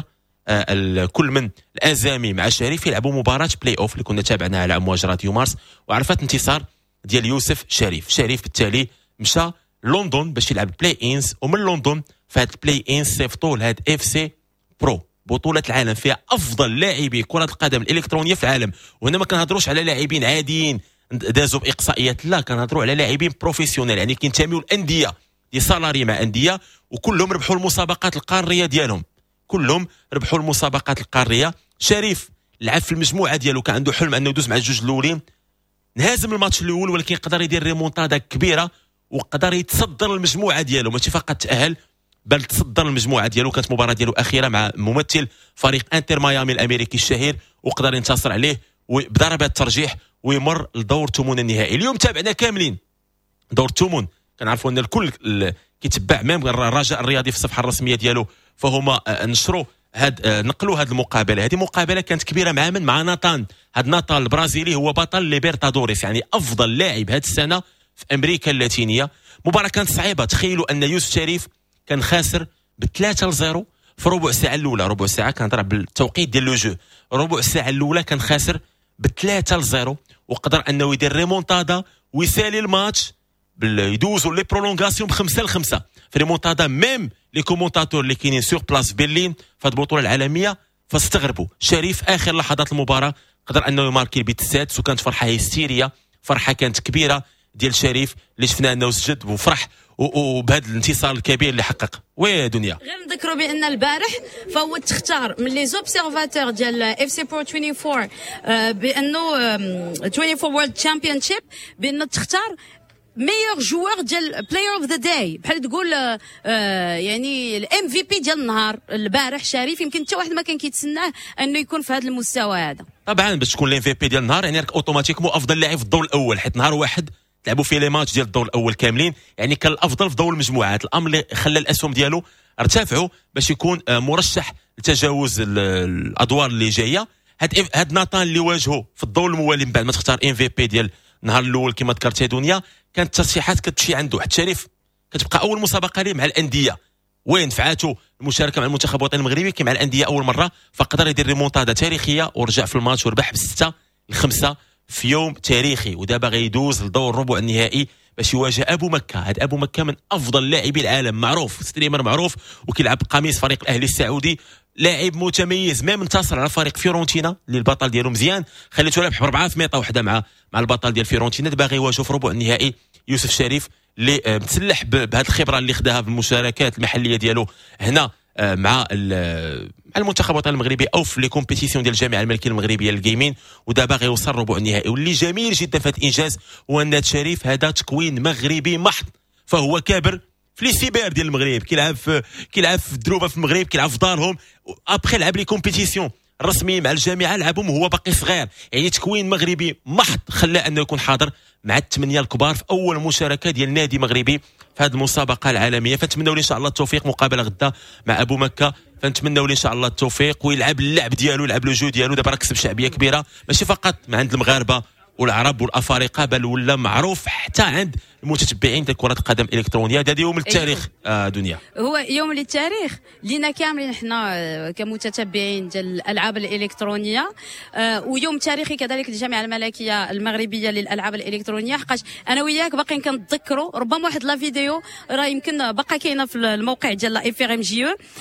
كل من الأزامي مع شريف يلعبوا مباراة بلاي اوف اللي كنا تابعناها على امواج راديو مارس، وعرفت انتصار ديال يوسف شريف بالتالي مشى لندن باش يلعب بلاي انز، ومن لندن فهاد البلاي انز صيفطوه لهاد اف سي برو، بطولة العالم فيها افضل لاعبي كرة القدم الالكترونية في العالم. وهنا ما كنهضروش على لاعبين عاديين دازوا باقصائيات، لا كنهضروا على لاعبين بروفيسيونيل، يعني كينتميوا الانديه دي سالاري مع انديه، وكلهم ربحوا المسابقات القاريه ديالهم، كلهم ربحوا المسابقات القاريه. شريف لعب في المجموعه ديالو، كان عنده حلم انه يدوز مع الجوج الاولين، نهزم الماتش الاول ولكن قدر يدير ريمونتادا كبيره وقدر يتصدر المجموعه ديالو، ماشي فقط تاهل بل تصدر المجموعه ديالو. كانت مباراه ديالو اخيره مع ممثل فريق انتر ميامي الامريكي الشهير، وقدر ينتصر عليه بضربات ترجيح ويمر لدور ثمن النهائي. اليوم تابعنا كاملين دور الثمن، كنعرفوا ان الكل كيتبع ميم الرجاء الرياضي في الصفحه الرسميه ديالو، فهما نشروا نقلوا هذه المقابله. هذه مقابله كانت كبيره مع ناتان. هذا ناتان البرازيلي هو بطل ليبرتادوريس، يعني افضل لاعب هذه السنه في امريكا اللاتينيه. مباراه كانت صعيبه، تخيلوا ان يوسف شريف كان خاسر ب3-0 في ربع ساعه الاولى. ربع ساعه كنهضر بالتوقيت ديال لو جو، ربع ساعه الاولى كان خاسر ب3-0 وقدر انه يدير ريمونتادا ويسالي الماتش يدوزوا لي برولونغاسيون ب5-5 في ريمونتادا. ميم لي كومونتاتور اللي كاينين سور بلاص برلين في هذه البطوله العالميه فاستغربوا. شريف اخر لحظات المباراه قدر انه يماركي البيت السادس، وكانت فرحه هيستيريه، فرحه كانت كبيره ديال شريف اللي شفنا انه سجد وفرح وبهذا الانتصار الكبير اللي حقق. وي دنيا غير نذكروا بان البارح فهو تختار من لي زوبسيرفاتور ديال اف سي برو 24 بانه 24 وورلد تشامبيونشيب بانه تختار ميور جوور ديال بلاير اوف ذا داي، بحال تقول يعني الام في بي ديال النهار. البارح شريف يمكن حتى واحد ما كان كيتسناه انه يكون في هذا المستوى هذا. طبعا باش تكون الام في بي ديال النهار يعني راك اوتوماتيكمون افضل لاعب في الدور الاول، حيت نهار واحد لعبوا فيه لي ماتش ديال الدور الاول كاملين، يعني كان الافضل في دور المجموعات. الامر اللي خلى الاسهم ديالو ارتفعوا باش يكون مرشح لتجاوز الادوار اللي جايه. هاد ناتان اللي واجهه في الدور الموالي من بعد ما تختار ام في بي ديال النهار الاول كما ذكرت يا دنيا، كانت الترشيحات كتمشي عنده. حتى شريف كتبقى اول مسابقه ليه مع الانديه، وين دفعاته المشاركه مع المنتخب الوطني المغربي كي مع الانديه اول مره، فقدر يدير ريمونتادا تاريخيه ورجع في الماتش وربح ب6-5 في يوم تاريخي. ودابا غيدوز لدور ربع النهائي باش يواجه ابو مكه. هذا ابو مكه من افضل لاعبي العالم، معروف ستريمر معروف وكيلعب قميص فريق الاهلي السعودي، لاعب متميز. ما انتصر على فريق فيورنتينا اللي البطل ديالو مزيان، خليته ربح ب4 سميطه وحده مع البطل ديال فيورنتينا. دابا غيواجهوا في ربع النهائي يوسف شريف اللي متسلح بهذه الخبره اللي خداها في المشاركات المحليه ديالو هنا مع المنتخب الوطني المغربي او في لي كومبيتيسيون ديال الجامعه الملكيه المغربيه للجيمين. ودابا غيوصل ربع النهائي. واللي جميل جدا في هذا الانجاز هو ان شريف هذا تكوين مغربي محض، فهو كابر في لي سيبر ديال المغرب، كيلعب في الدروبه في المغرب، كيلعب في دارهم. ابخي لعب لي كومبيتيسيون الرسميين مع الجامعه لعبهم وهو باقي صغير، يعني تكوين مغربي محض خلاه انه يكون حاضر مع الثمانيه الكبار في اول مشاركه ديال نادي مغربي في هذه المسابقه العالميه. فنتمنوا له ان شاء الله التوفيق، مقابله غدا مع ابو مكه، فنتمنوا له ان شاء الله التوفيق ويلعب اللعب ديالو، يلعب لو جو ديالو. دابا راه كسب شعبيه كبيره ماشي فقط مع عند المغاربه والعرب والافارقه، بل ولا معروف حتى عند المتتبعين ديال كره القدم الالكترونيه. هذا يوم للتاريخ دنيا، هو يوم للتاريخ لينا كاملين حنا كمتتبعين ديال الالعاب الالكترونيه، ويوم تاريخي كذلك للجامعه الملكيه المغربيه للالعاب الالكترونيه، حقاش انا وياك باقيين كنتذكروا ربما واحد لا فيديو راه يمكن باقا كاينه في الموقع ديال اف ار ام جي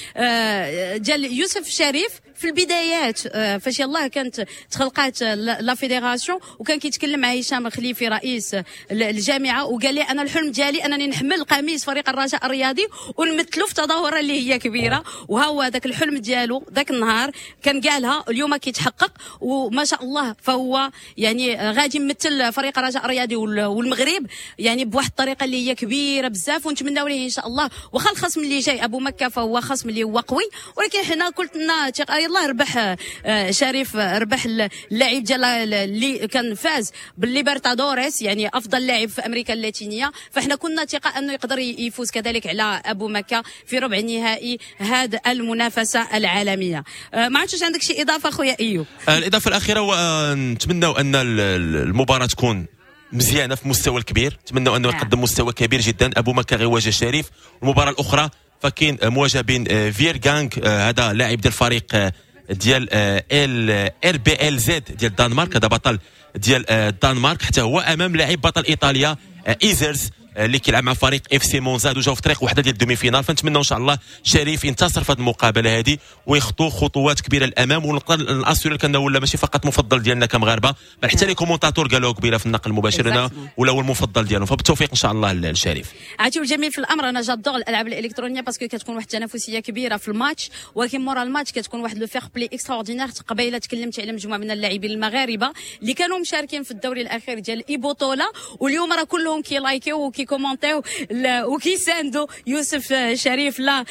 ديال يوسف شريف في البدايات، فاش يلاه كانت تخلقات لا فيدراسيون، وكان كيتكلم مع هشام الخليفي رئيس الجامعه، وقال لي انا الحلم ديالي انني نحمل قميص فريق الرجاء الرياضي ونمثلو في تظاهره اللي هي كبيره، وها هو ذاك الحلم ديالو ذاك النهار كان قالها اليوم كيتحقق، وما شاء الله فهو يعني غادي يمثل فريق الرجاء الرياضي والمغرب يعني بواحد الطريقه اللي هي كبيره بزاف، ونتمناو ليه ان شاء الله. واخا الخصم اللي جاي ابو مكه فهو خصم اللي هو قوي، ولكن حنا قلنا الله ربح شريف، ربح اللاعب ديال اللي كان فاز بالليبرتادوريس يعني افضل لاعب في امريكا اللاتينيه، فاحنا كنا ثقه انه يقدر يفوز كذلك على ابو مكه في ربع نهائي هذه المنافسه العالميه. ما عرفتش عندك شي اضافه خويا ايوب؟ الاضافه الاخيره ونتمنوا ان المباراه تكون مزيانه في مستوى الكبير، نتمنوا انه يقدم مستوى كبير جدا. ابو مكه غيواجه شريف، المباراه الاخرى فكاين مواجهه بين فيرغانغ، هذا لاعب ديال الفريق ديال ال بي ال زد ديال الدنمارك، هذا بطل ديال الدنمارك، حتى هو امام لاعب بطل ايطاليا ايزرز اللي كيلعب مع فريق اف سي مونزا، وجاو في طريق واحده ديال الدومي فينال. فنتمنى ان شاء الله شريف ينتصر في هذه المقابله هذه ويخطو خطوات كبيره للامام، ونقدر ناسيرو كانه ولا ماشي فقط مفضل ديالنا كمغاربه، بل حتى لي كومونتاتور قالوا قبيله في النقل المباشر هنا ولا هو المفضل ديالهم. فبالتوفيق ان شاء الله للشريف. عرفتي الجميل في الامر انا جادور الالعاب الالكترونيه باسكو كتكون واحد التنافسيه كبيره في الماتش، ولكن مورا الماتش كتكون واحد لو فير بلاي اكستراوردينير. قبيله تكلمت على مجموعه من اللاعبين المغاربه اللي كانوا مشاركين في الدوري الاخير ديال ايبوطولا، واليوم راه كلهم كيلايكيو وكيكومونتيو وكيساندوا يوسف شريف، لا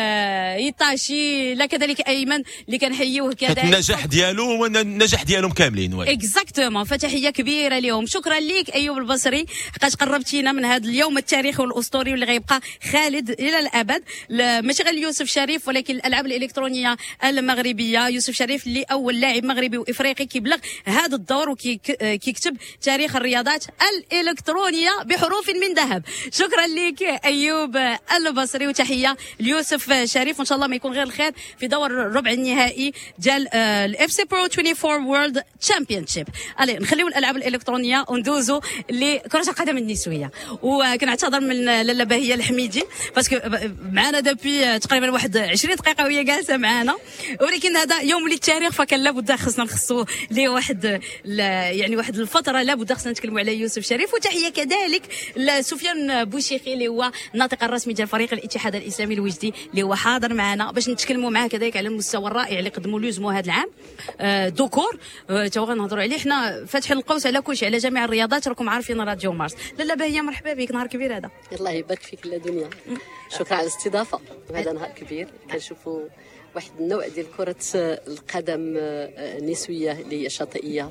يطاشي، لا كذلك ايمن اللي كنحيوه كذلك النجاح ديالو والنجاح ديالهم كاملين. اكزاكتومون، فتحيه كبيره لهم. شكرا ليك ايوب البصري، حقاش قربتينا من هذا اليوم التاريخي والاسطوري واللي غيبقى خالد الى الابد، ماشي غير يوسف شريف ولكن الالعاب الالكترونيه المغربيه. يوسف شريف اللي اول لاعب مغربي وافريقي كيبلغ هذا الدور وكيكتب تاريخ الرياضات الالكترونيه بحروف من ذهب. شكرا لك ايوب البصري، وتحيه ليوسف شريف، وان شاء الله ما يكون غير الخير في دور ربع النهائي ديال الاف سي برو 24 وورلد تشامبيونشيب. الي نخليو الالعاب الالكترونيه وندوزو لكره القدم النسويه، وكنعتذر من لاله باهيه الحميدي باسكو معنا دابي تقريبا واحد 20 دقيقه وهي جالسه معنا، ولكن هذا يوم للتاريخ فكان لابد خصنا نخصو ليه واحد يعني واحد الفتره لابد خصنا نتكلموا على يوسف شريف. وتحيه كذلك لسفيان بوشيخي اللي هو الناطق الرسمي ديال فريق الاتحاد الاسلامي الوجدي اللي هو حاضر معنا باش نتكلموا معاه كذلك على المستوى الرائع اللي قدموا لوزمو هذا العام. دوكور تا غنهضروا عليه، حنا فاتحين القوس على كلشي على جميع الرياضات، راكم عارفين راديو مارس. لاله باهيه مرحبا بك، نهار كبير هذا. الله يبارك فيك لا دنيا، شكرا على الاستضافه. هذا نهار كبير كنشوفوا واحد النوع ديال كرة القدم النسوية اللي هي شاطئية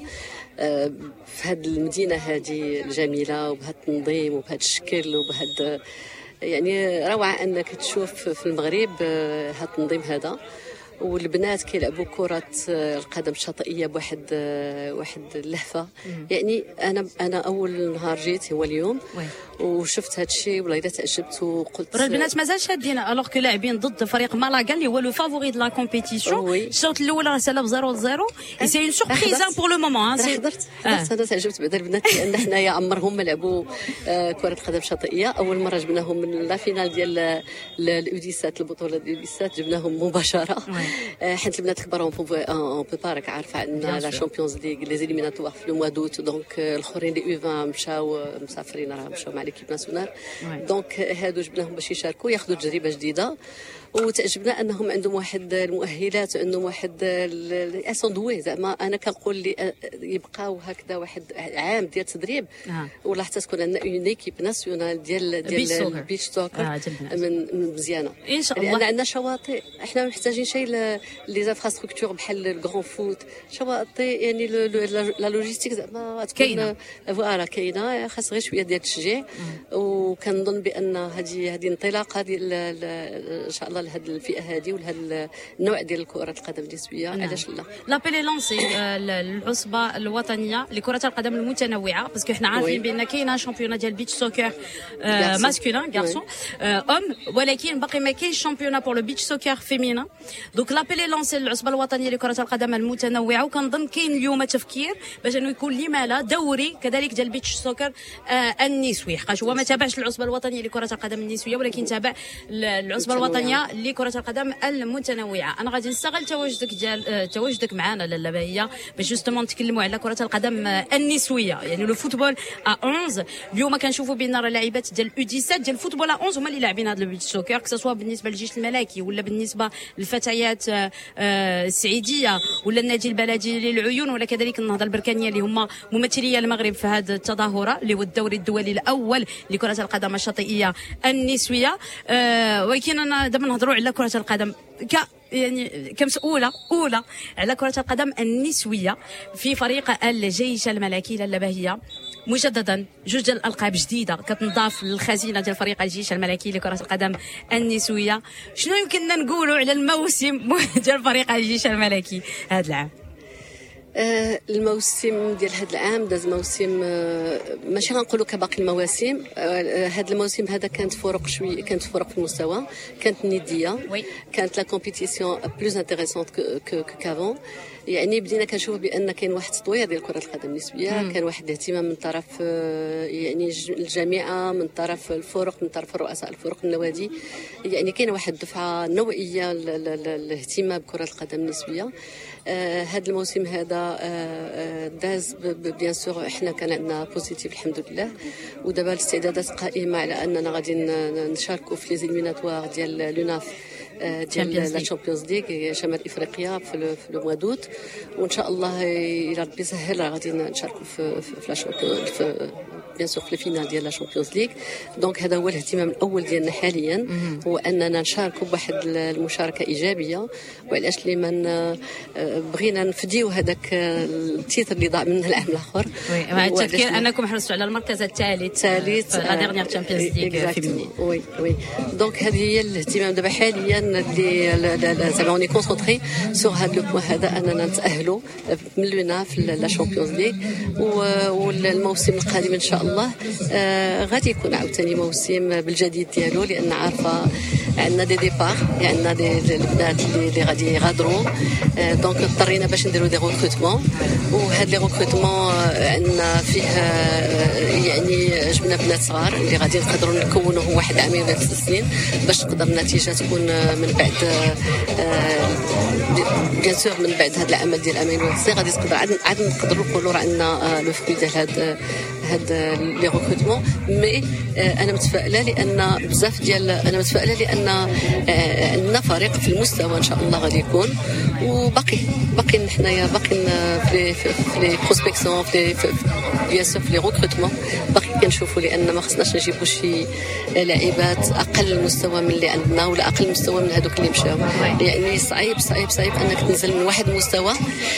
في هذه المدينة هذه الجميلة وبهذا التنظيم وبهذا الشكل وبهذا يعني روعة أنك تشوف في المغرب هذا التنظيم هذا، والبنات كيلعبوا كرة القدم الشاطئية بواحد اللهفة. يعني أنا أول نهار جيت هو اليوم وشفت هذا الشيء والله تعجبت وقلت البنات مازال شادين الوغ كو لاعبين ضد فريق مالاغا اللي هو لو فافوري دو لا كومبيتيسيون. الشوط الاول راه سالب 0-0 اي سي اون سوربريز بور لو مومون. حضرت انا تعجبت بعدا البنات لان حنايا عمرهم لعبوا كرة قدم شاطئية. أول مرة جبناهم من لا فينال ديال الأوديسات، البطولة ديال الأوديسات جبناهم مباشرة حيت البنات كبرهم اون بو با راك عارفه عندنا لا شامبيونز ليغ لي زيليميناتوار في لو موا دوت، دونك الاخرين لي U20 مشاو مسافرين راه مشاو مع ليكيب ناسيونال، دونك هادو جبناهم باش يشاركوا ياخذوا تجربه جديده. وتعجبنا انهم عندهم واحد المؤهلات، عندهم واحد اسون دوي. زعما انا كنقول لي يبقاو هكذا واحد عام ديال التدريب ولا حتى تكون عندنا اون ايكيب ناسيونال ديال البيتش سوكر من مزيانه ان شاء الله. لان عندنا شواطئ، احنا ما محتاجين شيء لي زانفراستركتور بحال الكرون فوت، شواطئ يعني لا لوجيستيك زعما تكون فوالا كاينه، خاص غير شويه ديال التشجيع. وكنظن بان هذه انطلاقه ديال ان شاء الله لهذه الفئه هذه ولهذا النوع ديال كره القدم النسويه. علاش لا لابيلي لونسي العصبه الوطنيه لكره القدم المتنوعه، باسكو حنا عارفين بان كاينه شامبيون ديال بيتش سوكر ماسكولين غارسون ام، ولكن باقي ما كاينش شامبيون بور لو بيتش سوكر فيمينا. دونك لابيلي لونسي العصبه الوطنيه لكره القدم المتنوعه، وكنظن كاين اليوم تفكير باش انه يكون لما لا دوري كذلك ديال بيتش سوكر النسوي، حيت هو ما تابعش العصبه الوطنيه لكره القدم النسويه ولكن تابع العصبه الوطنيه لكره القدم المتنوعه. انا غادي نستغل تواجدك معنا لاله باهيه باش جوستومون نتكلموا على كره القدم النسويه، يعني لو فوتبول ا 11. اليوم كنشوفوا بان راه لاعبات ديال يو 17 ديال الفوتبول ا 11 هما اللي لاعبين هذا البيتش سوكر، كسوا بالنسبه للجيش الملكي ولا بالنسبه للفتيات السعيديه ولا النادي البلدي للعيون ولا كذلك النهضه البركانيه اللي هما ممثلي المغرب في هذه التظاهره اللي هو الدوري الدولي الاول لكره القدم الشاطئيه النسويه. ولكن انا دابا نهضروا على كره القدم يعني كمسؤوله اولى على كره القدم النسويه في فريق الجيش الملكي لاله باهيه. مجددا جوج ديال الالقاب جديده كتنضاف للخزينه ديال فريق الجيش الملكي لكره القدم النسويه. شنو يمكننا نقولوا على الموسم ديال فريق الجيش الملكي هذا العام؟ الموسم ديال هذا العام داز موسم ماشي غنقولوا كباقي المواسم. هذا الموسم هذا كانت فروق شويه، كانت فروق في المستوى، كانت نديه، كانت لا كومبيتيسيون بلوز انتريسونت كافون. يعني بدينا كنشوف بان كاين واحد التطوير ديال كره القدم النسويه، كان واحد الاهتمام من طرف يعني الجامعه، من طرف الفرق، من طرف رؤساء الفرق النوادي. يعني كاين واحد الدفعه نوعيه للاهتمام بكره القدم النسويه. هذا الموسم هذا داز بيان سور احنا كان عندنا بوزيتيف الحمد لله، ودابا الاستعدادات قائمه على اننا غادي نشاركوا في لي زيليميناتوار ديال لوناف ديال لا تشامبيونز ليغ شمال افريقيا في لو موا دوت، وان شاء الله الى ربي يسهل غادي نشاركوا في لا شامبيون بيان سور في الفينال ديال لا شامبيونز ليغ. دونك هذا هو الاهتمام الاول ديالنا حاليا، هو اننا نشاركوا بواحد المشاركه ايجابيه. وعلاش لي من بغينا نفديو هذاك التيتر اللي ضاع منه العام الاخر. مع التذكير انكم حرصتوا على المركز الثالث لا ديرنيير تشامبيونز ليغ فيمينين. وي دونك هذه هي الاهتمام دابا حاليا اللي زعما اوني كونسونطري سور هذا لو بوين هذا، اننا نتاهلوا من لونا في لا شامبيونز ليغ. والموسم القادم ان شاء الله غادي يكون عاوتاني موسم بالجديد ديالو، لان عارفه عندنا دي ديبار، عندنا دي البنات اللي غادي يغادروا. دونك اضطرينا باش نديروا دي ريكروتمون، وهاد لي ريكروتمون عندنا فيه يعني جبنا بنات صغار اللي غادي نقدروا نكونوا واحد عامين ولا 3 سنين باش تقدر النتيجه تكون من بعد بيان سور من بعد هذا العمل ديال عامين ولا 3 سنين غادي تقدر عاد نقدروا نقولوا راه عندنا لو فري ديال هاد لي ريكروتمون. مي انا متفائله لان بزاف ديال انا متفائله لان عندنا فريق في المستوى ان شاء الله غادي يكون، وباقي حنايا باقي في لي بروسبكسيون في بيان سور في لي ريكروتمون باقي كنشوفوا، لان ما خصناش نجيبوا شي لاعبات اقل مستوى من اللي عندنا ولا اقل مستوى من هذوك اللي مشاو. يعني صعيب انك تنزل من واحد المستوى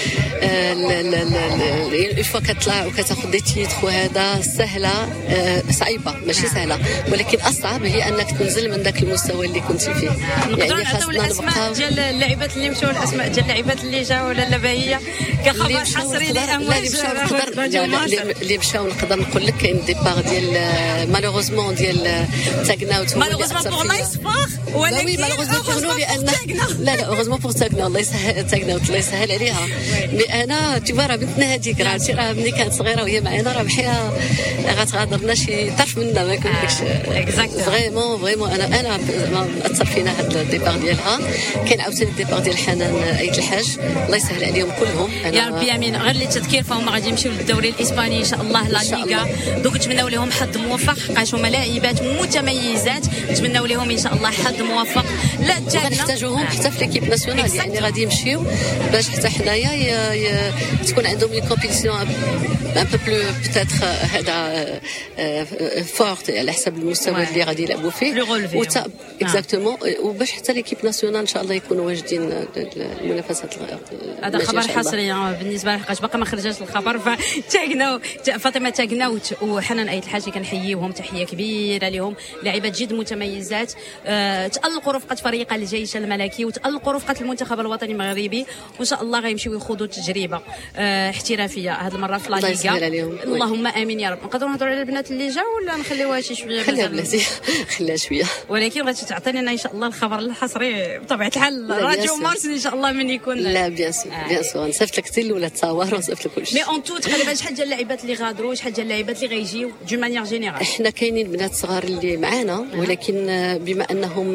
الفوا كتطلع وكتاخذ دي تيتر، وهذا سهله صعيبه ماشي سهله، ولكن اصعب هي انك تنزل من ذاك المستوى اللي كنت فيه. يعني خاصنا الاسماء ديال اللاعبات اللي مشاو، الاسماء ديال اللاعبات اللي جاو لاله باهيه كخبر حصري لامواج اللي مشاو. نقدر نقول لك كاين ديبار ديال مالوغوزمون ديال تاغناوت، مالوغوزمون بور لايسبار، ولكن مالوغوزمون بور نو لان لا اوغوزمون بور تاغنا الله يسهل تاغناوت الله يسهل عليها. مي انا تبارا بنتنا هذيك راه ملي كانت صغيره وهي معنا راه بحال غتغادرنا شي طرف منا ما يكونش فريمون انا اثر فينا هذا الديبار ديالها. كاين عاوتاني الديبار ديال حنان ايت الحاج الله يسهل عليهم كلهم يا ربي امين. غير للتذكير فهم غادي يمشيو للدوري الاسباني ان شاء الله لا ليغا. دوك نتمناو لهم حظ موفق حقاش هما لاعبات متميزات. نتمناو لهم ان شاء الله حظ موفق. لا نحتاجوهم حتى في ليكيب ناسيونال يعني غادي يمشيو باش حتى حنايا تكون عندهم لي كومبيتيسيون ان بو بلو بيتيتر هذا فورت على حسب المستوى اللي غادي يلعبوا فيه اكزاكتومون وباش حتى ليكيب ناسيونال ان شاء الله يكونوا واجدين المنافسات. هذا خبر حصري بالنسبه لحقاش باقي ما خرجش الخبر. فتاقناو فاطمه تاقناوت وحنان ايت الحاج كنحييوهم تحيه كبيره لهم. لاعبات جد متميزات تألقوا رفقه فريق الجيش الملكي وتألقوا رفقه المنتخب الوطني المغربي وان شاء الله غيمشيو يخوضوا تجربه احترافيه هذه المره في لا ليغا. اللهم امين يا رب. نقدروا نهضروا على البنات اللي جاوا ولا نخليوها شي شويه؟ خليها شويه ولكن غادي تعطينا ان شاء الله الخبر الحصري بطبيعه الحال راديو مارس ان شاء الله من يكون. لا بيان سور نصيفط لك حتى الاولى التصاور ونصيفط لك كلشي. مي اون تو تقريبا شحال ديال اللاعبات اللي غادروا شحال ديال اللاعبات اللي غيجيو دو مانيير جينيرال؟ احنا كاينين بنات صغار اللي معانا ولكن بما انهم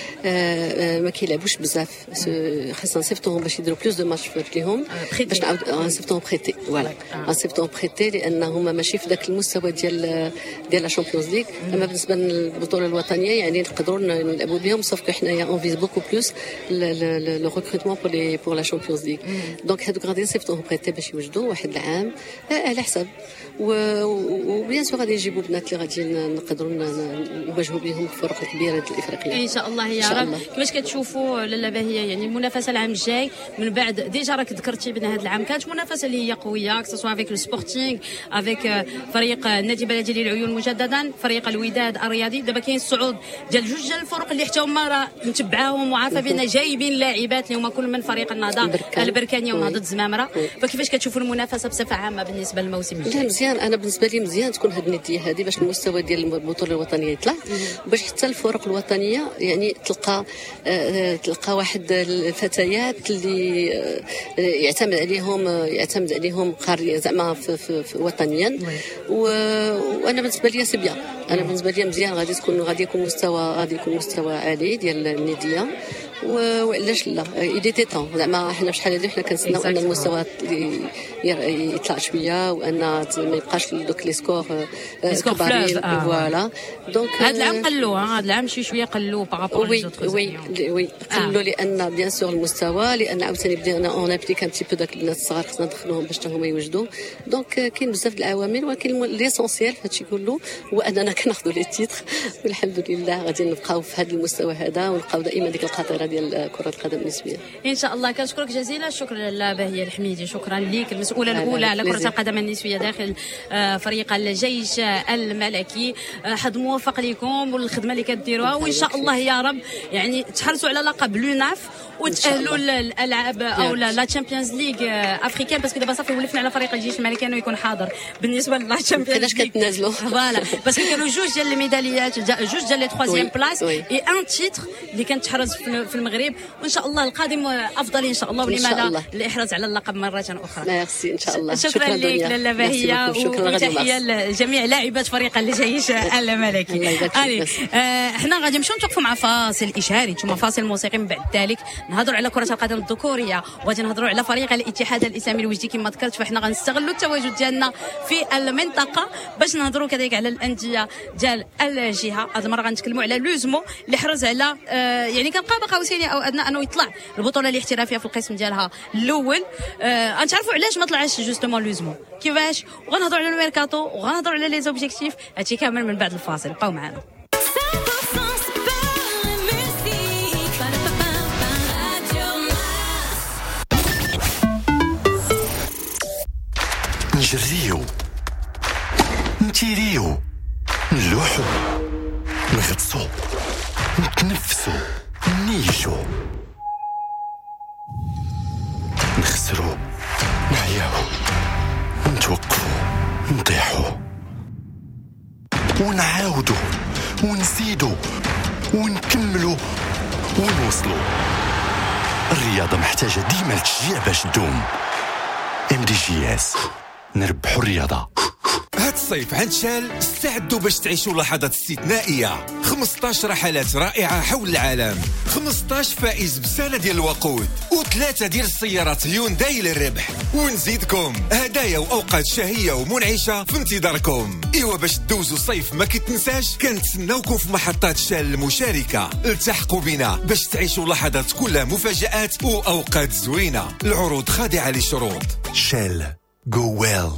ما كيلعبوش بزاف خاصنا نصيفطوهم باش يديروا بلوس دو ماتش ليهم باش نعاود نصيفطوهم بريتي فوالا نصيفطوهم بريتي لانهم ماشي في ذاك المستوى ديال لا شامبيونز ليغ. اما بالنسبه للبطوله الوطنيه يعني نقدروا نلعبوا بهم صافي حنايا اون فيز بوكو بلوس لو ريكروتمون بور لا شامبيونز ليغ. دونك هذوك غادي نصيفطوهم بريتي باش يوجدوا واحد العام على حساب وبيان سور غادي نجيبوا بنات اللي غادي نقدروا نواجهوا بهم الفرق الكبيره الافريقيه ان شاء الله يا رب. كيفاش كتشوفوا لاله باهيه يعني المنافسه العام الجاي من بعد ديجا راك ذكرتي بان هذا العام كانت منافسه اللي هي قويه كسوا افيك لو سبورتينغ افيك فريق النادي البلدي للعيون مجددا فريق الوداد الرياضي. دابا كاين الصعود ديال جوج ديال الفرق اللي حتى هما راه متبعاهم وعارفه بان جايبين لاعبات اللي هما كل من فريق النهضه البركانيه ونهضه الزمامره. فكيفاش كتشوفوا المنافسه بصفه عامه بالنسبه للموسم الجاي؟ مزيان. انا بالنسبه لي مزيان تكون هذه النديه هذه باش المستوى ديال البطوله الوطنيه يطلع باش حتى الفرق الوطنيه يعني تلقى واحد الفتيات اللي يعتمد عليهم قاريا زعما في وطنيا. وانا بالنسبه لي سي بيان. انا بالنسبه لي مزيان غادي يكون مستوى عالي ديال النديه وعلاش لا ايديتي طون زعما حنا شحال هذه حنا كنستناو ان المستوى يطلع شويه وان ما يبقاش دوك لي سكور كبارين فوالا. دونك هذا العام قلوا هذا العام شويه قلوا بارابور وي قلوا لان بيان سور المستوى لان عاوتاني بدينا اون ابليك ان تي بو داك الناس الصغار خصنا ندخلوهم باش هما يوجدوا. دونك كاين بزاف د العوامل ولكن ليسونسيال في هادشي كله هو اننا كناخذوا لي تيتر والحمد لله غادي نبقاو في هذا المستوى هذا ونبقاو دائما ديك القطيره ديال كره القدم النسبيه ان شاء الله. كنشكرك جزيلا الشكر لاله باهيه الحميدي. شكرا لك المسؤوله الاولى على كره القدم النسويه داخل فريق الجيش الملكي. حظ موفق لكم والخدمه اللي كديروها وان شاء الله يا رب يعني تحرصوا على لقب لوناف وتاهلوا للالعاب او لا تشامبيونز ليغ افريكان باسكو دابا صافي ولفنا على فريق الجيش الملكي انه يكون حاضر بالنسبه لا تشامبيونز ليغ. كتنازلوا فوالا باسكو كانوا جوج ديال الميداليات جوج ديال لي 3 بلاص اي ان تيتر اللي كانت تحرز في المغرب وان شاء الله القادم افضل ان شاء الله ولما لا الاحراز على اللقب مره اخرى. ميرسي ان شاء الله. شكرا لك لاله باهيه وتحيه لجميع لاعبات فريق الجيش الملكي. احنا غادي نمشيو نتوقفوا مع فاصل اشهاري ثم فاصل موسيقي من بعد ذلك نهضروا على كره القدم الذكوريه وغادي نهضروا على فريق الاتحاد الاسلامي الوجدي كما ذكرت. فاحنا غنستغلوا التواجد ديالنا في المنطقه باش نهضروا كذلك على الانديه ديال الجهه. هذه المره غنتكلموا على لوزمو اللي حرز على يعني كان قاب قوسين او ادنى انه يطلع البطوله الاحترافيه في القسم ديالها الاول. غنتعرفوا علاش ما طلعش جوستومون لوزمو كيفاش وغنهضروا على الميركاتو وغنهضروا على لي زوبجيكتيف. هادشي كامل من بعد الفاصل بقاو معنا. نجريو نتيريو نلوحو نغطسو نتنفسو نيشو نخسرو نعياو نتوقفو نطيحو ونعاودو ونزيدو ونكملو ونوصلو. الرياضة محتاجة ديما التشجيع باش تدوم. MDGS نربحو الرياضة. هاد الصيف عند شال استعدوا باش تعيشوا لحظات استثنائية. 15 رحلات رائعة حول العالم، 15 فائز بسنة ديال الوقود، و3 ديال السيارات هيونداي للربح، ونزيدكم هدايا وأوقات شهية ومنعشة في انتظاركم. إيوا باش تدوزوا صيف ما كتنساش، كنتسناوكم في محطات شال المشاركة. التحقوا بنا باش تعيشوا لحظات كلها مفاجآت وأوقات زوينة. العروض خاضعة لشروط. شال Go well.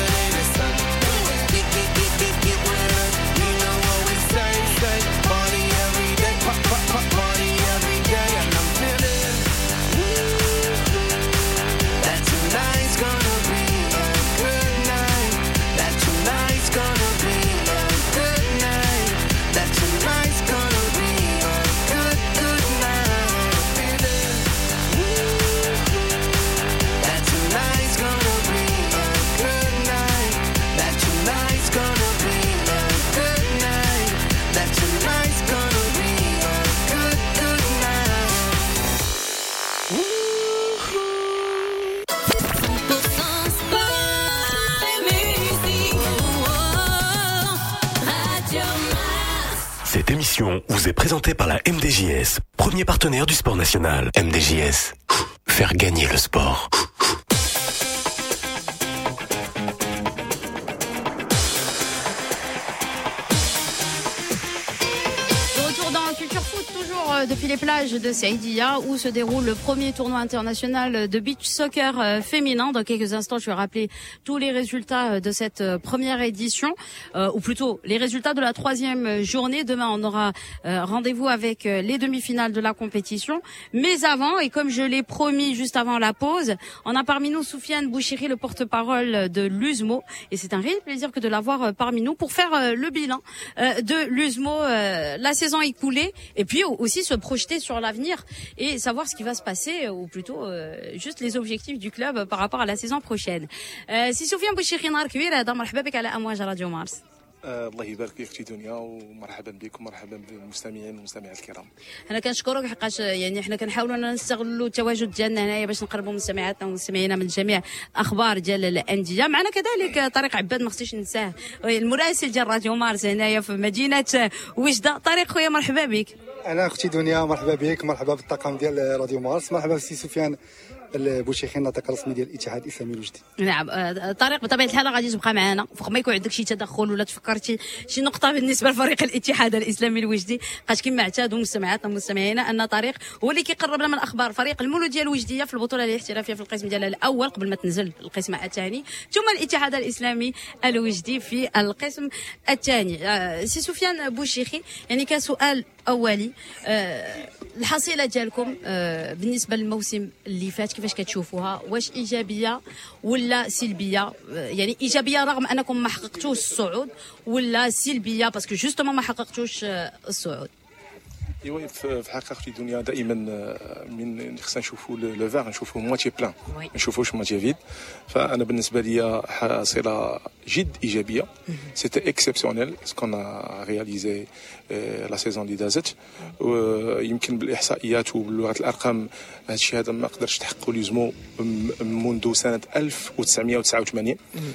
Party vous est présenté par la MDJS, premier partenaire du sport national. MDJS, faire gagner le sport. Depuis les plages de Saïdia où se déroule le premier tournoi international de beach soccer féminin. Dans quelques instants, je vais rappeler tous les résultats de cette première édition, ou plutôt les résultats de la troisième journée. Demain, on aura rendez-vous avec les demi-finales de la compétition. Mais avant, et comme je l'ai promis juste avant la pause, on a parmi nous Soufiane Bouchiri, le porte-parole de l'USMO. Et c'est un réel plaisir que de l'avoir parmi nous pour faire le bilan de l'USMO, la saison écoulée, et puis aussi se projeter sur l'avenir et savoir ce qui va se passer, ou plutôt juste les objectifs du club par rapport à la saison prochaine. Si Soufiane Bouchiri نهار كبير هذا مرحبا بك على امواج راديو مارس. الله يبارك فيك اختي دنيا ومرحبا بكم ومرحبا بالمستمعين والمستمعات الكرام. انا كنشكرك حقاش يعني حنا كنحاولوا نستغلوا التواجد ديالنا هنايا باش نقربوا مستمعاتنا ومستمعينا من جميع الاخبار ديال الانديه. معنا كذلك طارق عباد ما خصنيش ننساه المراسل ديال راديو مارس هنايا في مدينه وجده. طارق خويا مرحبا بك. انا اختي دنيا مرحبا بك، مرحبا بالطاقم ديال راديو مارس، مرحبا بسي سفيان البوشيخي الناطق الرسمي ديال الاتحاد الاسلامي الوجدي. نعم طارق بطبيعه الحال غادي تبقى معنا فوق ما يكون عندك شي تدخل ولا تفكرتي شي نقطه بالنسبه لفريق الاتحاد الاسلامي الوجدي، بقاش كما اعتادوا مستمعاتنا ومستمعينا ان طارق هو اللي كيقرب لنا من اخبار فريق المولوديه الوجديه في البطوله الاحترافيه في القسم ديالها الاول قبل ما تنزل القسم الثاني، ثم الاتحاد الاسلامي الوجدي في القسم الثاني. سي سفيان بوشيخي، يعني كسؤال اولي، الحصيله ديالكم بالنسبه للموسم اللي فات كيفاش كتشوفوها؟ واش ايجابيه ولا سلبيه؟ يعني ايجابيه رغم انكم ما حققتوش الصعود، ولا سلبيه باسكو جوستومون ما حققتوش الصعود؟ ايوا في الحقيقه اختي دنيا دائما من خصنا نشوفوا لو فار نشوفوه مواتي بلان، ما نشوفوش مواتي فيد. فانا بالنسبه لي حصيله جد ايجابيه، سيتي اكسبسيونيل سكون رياليزي لا سيزون اللي دازت. ويمكن بالاحصائيات وبلغه الارقام هذا الشيء هذا ما قدرش تحققوا ليزمو منذ سنه 1989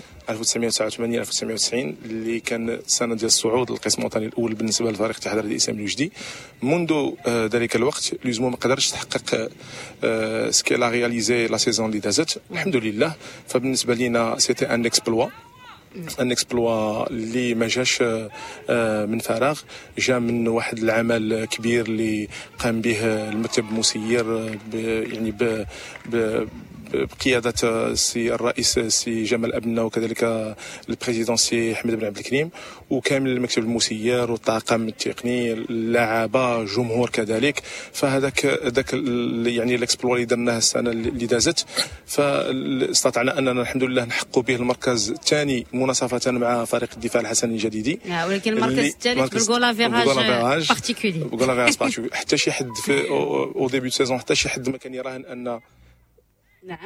1990 اللي كان السنه ديال الصعود للقسم الوطني الاول بالنسبه لفريق الاتحاد الاسلامي الوجدي. منذ ذلك الوقت ليزمو ما قدرش تحقق سكي لا رياليزي لا سيزون اللي دازت، الحمد لله. فبالنسبه لينا سيتي ان اكسبلوا اللي ما جاش من فراغ، جاء من واحد العمل كبير اللي قام به المكتب المسير يعني بقيادة السي الرئيس السي جمال أبنا، وكذلك البريزيدون سي حمد بن عبد الكريم، وكامل المكتب المسير والطاقم التقني، اللاعبة، جمهور كذلك. فهذاك يعني الاكسبلور اللي درناه السنة اللي دازت، فاستطعنا أننا الحمد لله نحققوا به المركز الثاني مناصفة مع فريق الدفاع الحسني الجديدي. ولكن المركز الثالث بالغولافيراج بارتيكولي. حتى شي حد في او ديبي سيزون حتى شي حد ما كان يراهن أن نعم.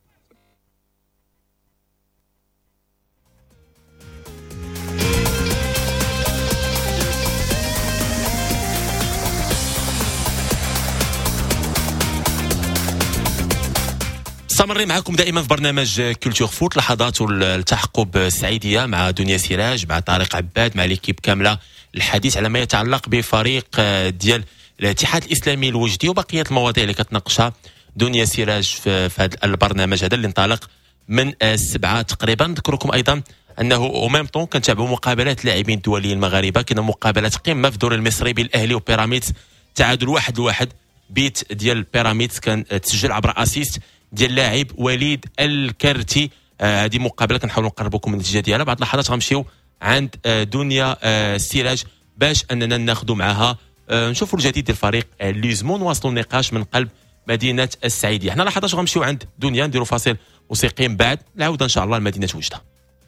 مستمرين معكم دائما في برنامج كولتور فوت، لحظات التحقب السعيديه مع دنيا سراج، مع طارق عباد، مع ليكيب كامله، الحديث على ما يتعلق بفريق ديال الاتحاد الاسلامي الوجدي وبقيه المواضيع اللي كتناقشها دنيا سراج في هذا البرنامج هذا اللي انطلق من 7 تقريبا. نذكركم ايضا انه او ميم طون كنتابعوا مقابلات لاعبين دوليين المغاربه. كاين مقابلات قمه في الدوري المصري بين الاهلي وبيراميدز، تعادل 1-1، بيت ديال بيراميدز كان تسجل عبر اسيست ديال اللاعب وليد الكرتي. هذه مقابله كنحاولوا نقربوكم من النتيجه ديالها. بعد لحظات غنمشيو عند دنيا سراج باش اننا ناخذوا معها نشوفوا الجديد ديال الفريق ليزمو، نواصلوا النقاش من قلب مدينه السعيديه. حنا لحظات غنمشيو عند دنيا نديروا فاصل موسيقي، من بعد العوده ان شاء الله لمدينه وجده.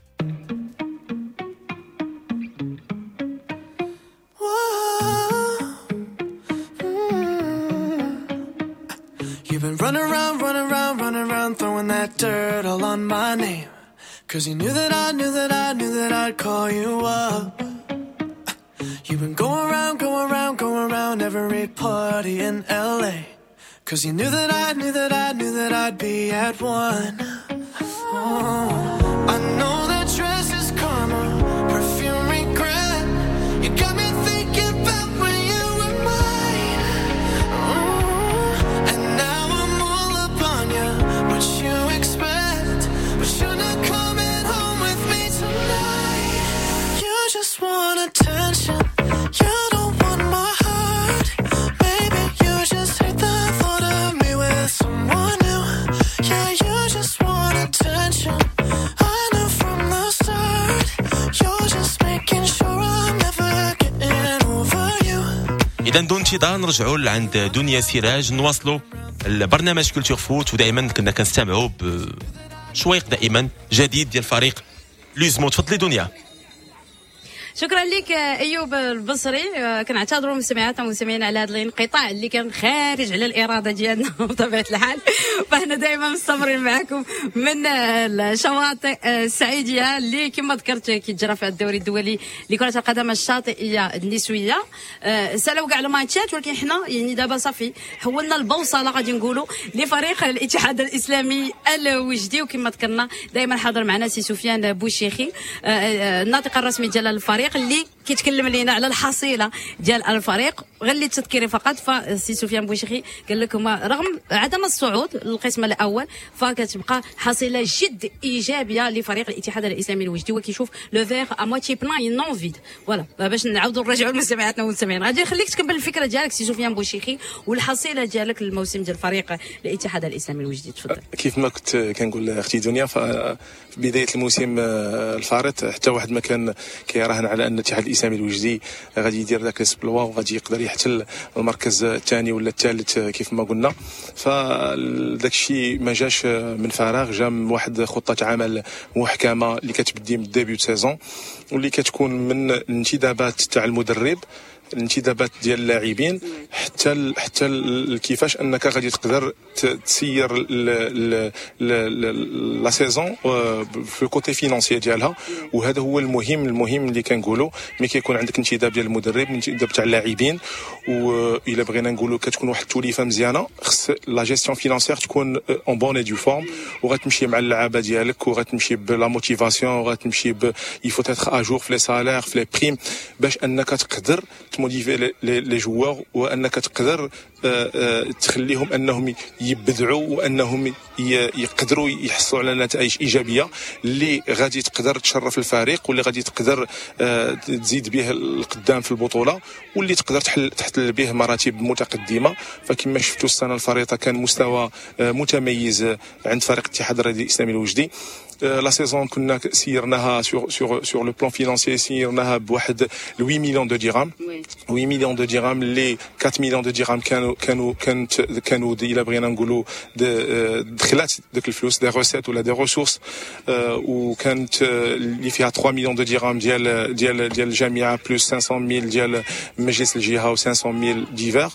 You've been running around, throwing that dirt all on my name. 'Cause you knew that I'd call you up. You've been going around every party in LA. 'Cause you knew that I'd be at one. I know that dress is karma, perfume regret. You got me thinking about when you اذا دون انتظار نرجعوا لعند دنيا سراج نواصلوا البرنامج كولتور فوت، ودائما كنا كنستمعوا بشويق دائما جديد ديال فريق لوزمو. تفضلي دنيا. شكرا لك ايوب البصري. كنعتذروا مستمعاتنا ومستمعينا على هذا الانقطاع اللي كان خارج على الاراده ديالنا بطبيعه الحال، فاحنا دائما مستمرين معكم من الشواطئ السعيديه اللي كما ذكرت كيتجرى في الدوري الدولي لكره القدم الشاطئيه النسويه. سالاو كاع الماتشات، ولكن حنا يعني دابا صافي حولنا البوصله غادي نقولوا لفريق الاتحاد الاسلامي الوجدي، وكما ذكرنا دائما حاضر معنا سي سفيان بوشيخي الناطق الرسمي ديال الفريق اللي كيتكلم لينا على الحصيله ديال الفريق. غير اللي تذكيري فقط، فسي سفيان بوشيخي قال لكم رغم عدم الصعود للقسم الاول فكتبقى حصيله جد ايجابيه لفريق الاتحاد الاسلامي الوجدي، وكيشوف لو فيغ ا موتي بلان نون فيد. فوالا باش نعاودوا نرجعوا لمستمعاتنا والمستمعين، غادي نخليك تكمل الفكره ديالك سي سفيان بوشيخي والحصيله ديالك للموسم ديال فريق الاتحاد الاسلامي الوجدي. تفضل. كيف ما كنت كنقول اختي دنيا، في بدايه الموسم الفارط حتى واحد ما كان كيراهن على ان الاتحاد الاسلامي الوجدي غادي يدير داك السبلوا وغادي يقدر يحتل المركز الثاني ولا الثالث كيف ما قلنا. فداك الشيء ما جاش من فراغ، جا من واحد خطه عمل محكمه اللي كتبدي من ديبيو سيزون واللي كتكون من الانتدابات تاع المدرب، الانتدابات ديال اللاعبين، حتى كيفاش انك غادي تقدر تسير لا سيزون في الكوتي فينانسي ديالها. وهذا هو المهم اللي كنقولوا. ملي كيكون عندك انتداب ديال المدرب، انتداب تاع اللاعبين، والا بغينا نقولوا كتكون واحد التوليفه مزيانه، خص لا جيستيون فينانسيير تكون اون بون اي دو فورم، وغتمشي مع اللعابه ديالك، وغتمشي بلا موتيفاسيون، وغتمشي يفو تيتر اجور في لي سالير في لي بريم، باش انك تقدر تموتيفي لي جوار، وانك تقدر تخليهم انهم يبدعوا، وانهم يقدروا يحصلوا على نتائج ايجابيه اللي غادي تقدر تشرف الفريق، واللي غادي تقدر تزيد به القدام في البطوله، واللي تقدر تحتل به مراتب متقدمه. فكما شفتوا السنه الفريطه كان مستوى متميز عند فريق الاتحاد الاسلامي الوجدي. لا سيزون كنا سيرناها سور لو بلان فينانسيي، سيرناها بواحد 8 مليون دو درهم، 8 مليون دو درهم اللي 4 مليون دو درهم كانوا الا بغينا نقولوا دخلات ديك الفلوس، دي روسيت ولا دي ريسورس، وكانت اللي فيها 3 مليون دو درهم ديال الجامعه بلس 500,000 ديال مجلس الجهه و500,000 ديفير،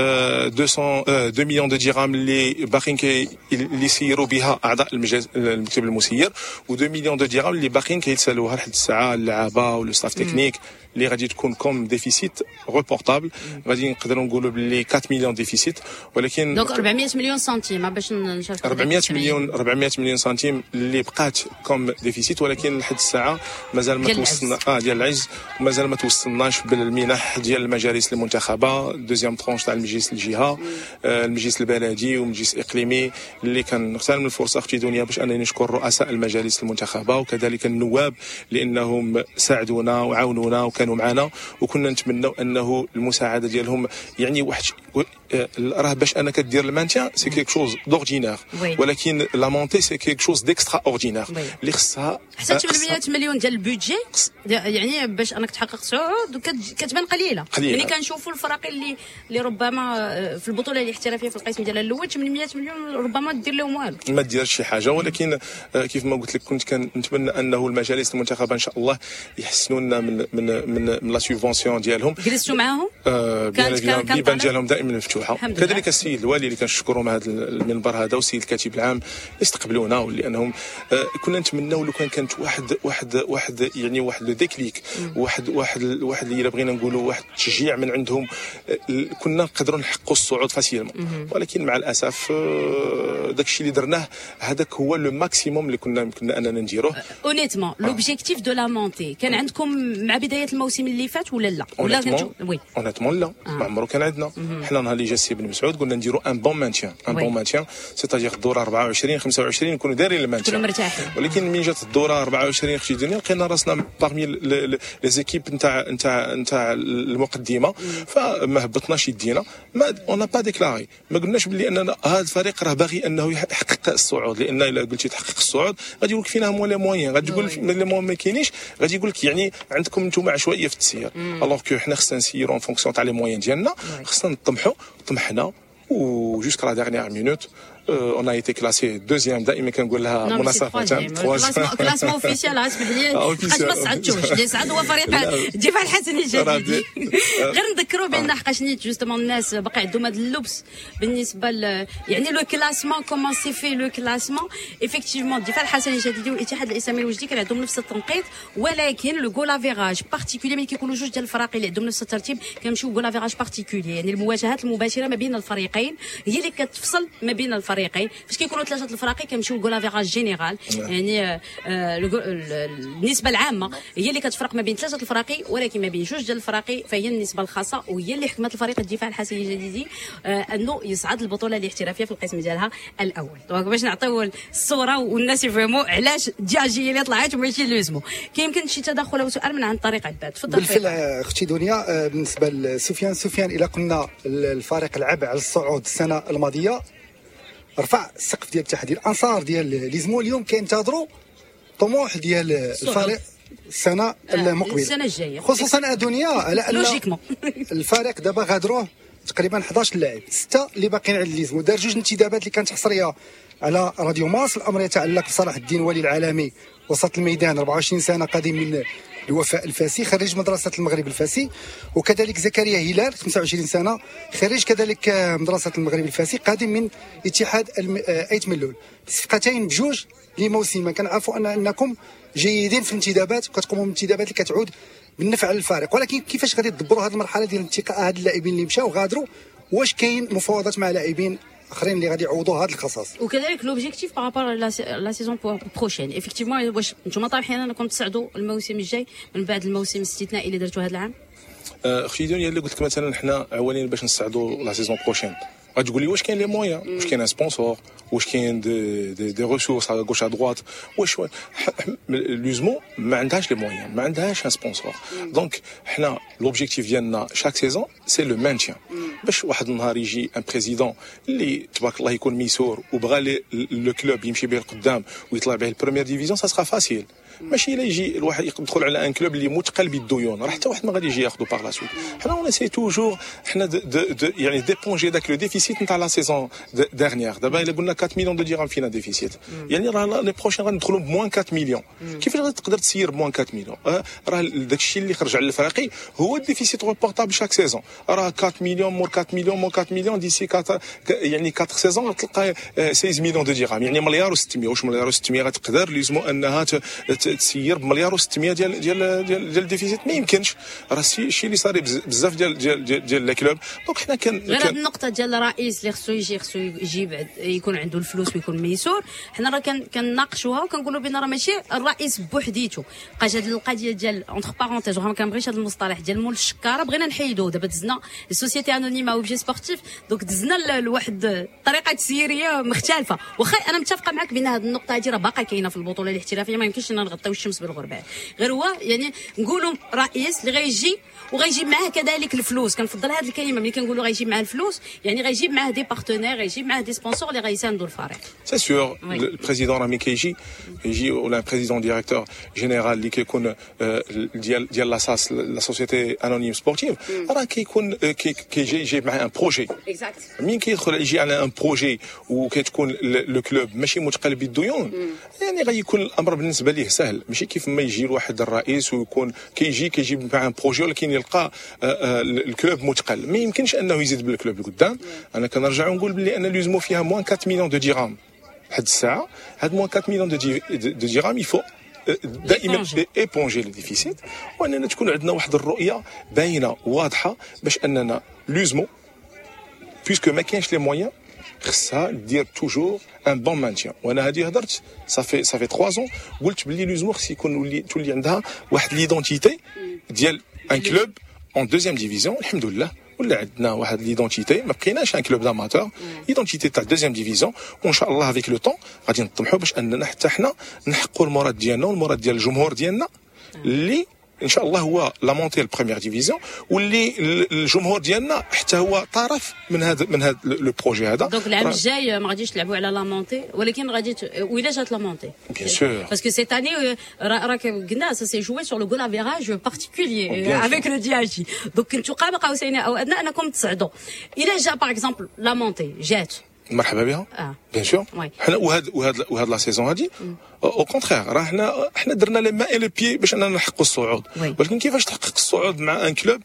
2 مليون دو درهم اللي باقيين اللي يسيروا بها اعضاء المكتب المسير، و2 مليون دو درهم اللي باقيين كيتسالوها لحد الساعه اللعابه ولا ستاف تكنيك اللي غادي تكون كوم ديفيسيت ريبورتابل. غادي نقدروا نقولوا باللي 4 مليون ديفيسيت، ولكن دونك 400 مليون سنتيم باش نشارك 400 مليون سنتيم اللي بقات كوم ديفيسيت، ولكن لحد الساعه مازال ما توصلنا ديال العجز، ومازال ما توصلناش بالمنح ديال المجالس المنتخبه، دوزيام ترونش تاع المجلس الجهه، المجلس البلدي والمجلس الاقليمي، اللي كنغتنم الفرصه اختي دنيا باش انني نشكر رؤساء المجالس المنتخبه وكذلك النواب لانهم ساعدونا وعاونونا وكانوا معنا، وكنا نتمنوا انه المساعده ديالهم يعني واحد راه باش انك كدير المانتيان سي كيك شوز دوردينير، ولكن لا مونتي سي كيك شوز ديكسترا اوردينير اللي خصها حتى 800 مليون ديال البودجي يعني باش انك تحقق صعود كتبان قليله. يعني كنشوفوا الفرق اللي ربما في البطوله الاحترافيه في القسم ديال الاول 800 مليون ربما دير لهم والو، ما ديرش شي حاجه. ولكن كيف ما قلت لك كنت كنتمنى انه المجالس المنتخبه ان شاء الله يحسنوا لنا من لا سوبفونسيون ديالهم. جلستوا معاهم؟ بيبان ديالهم دائما مفتوحه. كذلك السيد الوالي اللي كنشكرهم هذا المنبر هذا، والسيد الكاتب العام استقبلونا، ولانهم كنا نتمناو لو كانت واحد يعني واحد لو ديكليك، واحد اللي الا بغينا نقولوا واحد التشجيع من عندهم، كنا نقدروا نحققوا الصعود فاسيلمون. ولكن مع الاسف داك الشيء اللي درناه هذاك هو لو ماكسيموم اللي كنا يمكننا اننا نديروه. اونيتمون لوبجيكتيف دو لا مونتي كان عندكم مع بدايه الموسم اللي فات ولا لا؟ وي اونيتمون لا، ما عمره كان عندنا. حنا نهار اللي جا السي بن مسعود قلنا نديروا ان بون مانتيان سيتاجير الدوره 24 25 نكونوا دايرين المانتيان ولكن من جات الدوره 24 اختي دنيا لقينا راسنا باغمي لي زيكيب نتاع المقدمه فما هبطناش يدينا ما اون با ديكلاري ما قلناش بلي اننا هذا الفريق راه باغي انه يحقق الصعود لان الا قلتي تحقق الصعود غادي يقول لك فينا لي موين غادي تقول لي موين ما كاينينش غادي يقول لك يعني عندكم انتم عشوائيه في التسيير الوغ كو حنا خصنا نسيرو اون فونكسيون تاع لي موين ديالنا خصنا نطمحوا طمحنا و جوسكا لا ديرنيير مينوت on a été classé deuxième دائما كنقول لها مناصفه كلاسمون اوفيسيال اسمح لي حقاش ما صعدتوش اللي صعد هو فريق الدفاع الحسني الجديد غير نذكروا بان حقاش نيت جوستومون الناس باقي عندهم هذا اللبس بالنسبه يعني لو كلاسمون كومون سي في لو كلاسمون ايفيكتيفمون الدفاع الحسني الجديد والاتحاد الاسلامي الوجدي كان عندهم نفس التنقيط ولكن لو جول افيراج بارتيكولي ملي كيكونوا جوج ديال الفرق اللي عندهم نفس الترتيب كنمشيو جول افيراج بارتيكولي يعني المواجهات المباشره ما بين الفريقين هي اللي كتفصل ما بين الفريقين فاش كيكونوا ثلاثه الفرق كنمشيو جول افيراج جينيرال يعني النسبه العامه هي اللي كتفرق ما بين ثلاثه الفرق ولكن ما بين جوج ديال الفرق فهي النسبه الخاصه وهي اللي حكمت الفريق الدفاع الحسني الجديدي انه يصعد البطوله الاحترافيه في القسم ديالها الاول دونك باش نعطيو الصوره والناس يفهموا علاش الدجاجيه اللي طلعت وماشي لوزمو كيمكن شي تدخل او سؤال من عند طريق عباد تفضل بالفعل اختي دنيا بالنسبه لسفيان الا قلنا الفريق لعب على الصعود السنه الماضيه رفع السقف ديال التحدي الانصار ديال ليزمو اليوم كينتظروا طموح ديال الفريق السنه المقبله السنه الجايه خصوصا دنيا على ان الفريق دابا غادروه تقريبا 11 لاعب 6 اللي باقيين عند ليزمو دار جوج انتدابات اللي كانت حصريه على راديو ماس الامر يتعلق بصلاح الدين ولي العالمي وسط الميدان 24 سنه قادم من الوفاء الفاسي خريج مدرسة المغرب الفاسي وكذلك زكريا هلال 25 سنة خريج كذلك مدرسة المغرب الفاسي قادم من اتحاد ايت ملول صفقتين بجوج لموسم كنعرفوا انكم جيدين في الانتدابات وكتقوموا بالانتدابات اللي كتعود بالنفع للفريق ولكن كيفاش غادي تدبروا هذه المرحلة ديال انتقاء هاد اللاعبين اللي مشاو غادروا واش كاين مفاوضات مع لاعبين اخرين اللي غادي يعوضوا هذا الخصاص وكذلك لوبجيكتيف بارابور لا سيزون بروشين افيكتيفمون واش نتوما طامحين انكم تصعدوا الموسم الجاي من بعد الموسم الاستثنائي اللي درتوا هذا العام اختي دنيا اللي قلت لك مثلا حنا عوالين باش نصعدوا لا سيزون بروشين غتقول لي واش كاين لي مويان واش كاين ان سبونسور واش كاين دي ريسورس على غوش على دوات واش لوزمو ما عندهاش لي مويان ما عندهاش ان سبونسور دونك حنا لوبجيكتيف ديالنا شاك سيزون سي لو مانتيان باش واحد النهار يجي ان بريزيدون اللي تبارك الله يكون ميسور وبغى لو كلوب يمشي به القدام ويطلع به البريمير ديفيزيون سا سرا فاسيل ماشي الا يجي الواحد يدخل على ان كلوب اللي متقل بالديون راه حتى واحد ما غادي يجي ياخذو باغ لا سويت حنا اون سي توجور حنا يعني ديبونجي داك لو ديفيسيت نتاع لا سيزون ديرنيير دابا الا قلنا 4 مليون دو درهم فينا ديفيسيت يعني راه لي بروشين غندخلوا بموان 4 مليون كيفاش غتقدر تسير بموان 4 مليون راه داك الشيء اللي خرج على الفريقي هو الديفيسيت ريبورتابل شاك سيزون راه 4 مليون مور 4 مليون مور 4 مليون ديسي 4 يعني 4 سيزون تلقى 16 مليون دو درهم يعني مليار و600 واش مليار و600 غتقدر لازمو انها تسير بمليار و600 ديال الديفيسيت ما يمكنش راه الشيء اللي صار بزاف ديال الكلوب دونك حنا غير هذه النقطه ديال الرئيس اللي خصو يجي يكون عنده الفلوس ويكون ميسور حنا راه كنناقشوها وكنقولوا بان راه ماشي الرئيس بوحديته بقات هذه القضيه ديال اونتر بارونتيز وما كنبغيش هذا المصطلح ديال مول الشكاره بغينا نحيدوه دابا دزنا السوسيتي انونيما اوبجي سبورتيف دونك دزنا لواحد الطريقه تسييريه مختلفه واخا انا متفقه معك بان هذه النقطه هذه راه باقا كاينه في البطوله الاحترافيه ما يمكنش لنا نغطيو الشمس بالغربال غير هو يعني نقولوا رئيس اللي غيجي وغيجيب معاه كذلك الفلوس كنفضل هذه الكلمه ملي كنقولوا غيجيب معاه الفلوس يعني غيجيب معاه دي بارتنير غيجيب معاه دي سبونسور اللي غيساندوا الفريق سي سور البريزيدون راه ملي كيجي ولا بريزيدون ديريكتور جينيرال اللي كيكون ديال لاساس لا سوسيتي انونيم سبورتيف راه كيكون كيجي يجيب معاه ان بروجي مين كيدخل يجي على ان بروجي وكتكون لو كلوب ماشي متقل بالديون يعني غيكون الامر بالنسبه ليه سهل ماشي كيف ما يجي واحد الرئيس ويكون كيجيب معاه ان بروجي ولكن يلقى الكلوب متقل ما يمكنش انه يزيد بالكلوب لقدام انا كنرجع ونقول بلي ان لوزمو فيها موان 4 مليون دو درهم حد الساعه هاد موان 4 مليون دو درهم يفو دائما ايبونجي لو ديفيسيت واننا تكون عندنا واحد الرؤيه باينه واضحه باش اننا لوزمو بويسكو ما كاينش لي مويان خصها دير توجور ان بون مانتيان وانا هذه هضرت صافي 3 ans قلت بلي لوزمو خص يكون تولي عندها واحد ليدونتيتي ديال ان كلوب en deuxième division الحمد لله ولا عندنا واحد ليدونتيتي ما بقيناش ان كلوب داماتور ايدونتيتي تاع دوزيام ديفيزيون وان شاء الله افيك لو طون غادي نطمحوا باش اننا حتى حنا نحققوا المراد ديالنا والمراد ديال الجمهور ديالنا اللي ان شاء الله هو لا مونتي البريمير ديفيزيون واللي الجمهور ديالنا حتى هو طرف من هذا لو بروجي هذا. دونك العام الجاي ما غاديش تلعبوا على لا مونتي ولكن غادي وإلا جات لا مونتي بيان سور باسكو سيت اني راك قلنا سا سي جوي سور لو غول افيراج بارتيكولير افيك لو دي اجي دونك كنتو قاب قوسين او ادنى انكم تصعدوا. إلا جا باغ اكزومبل لا مونتي جات مرحبا بها بيان سور. حنا وهاد لا سيزون هادي او كونترير راه حنا درنا لي ما اي لو بي باش اننا نحققوا الصعود ولكن كيفاش تحقق الصعود مع ان كلوب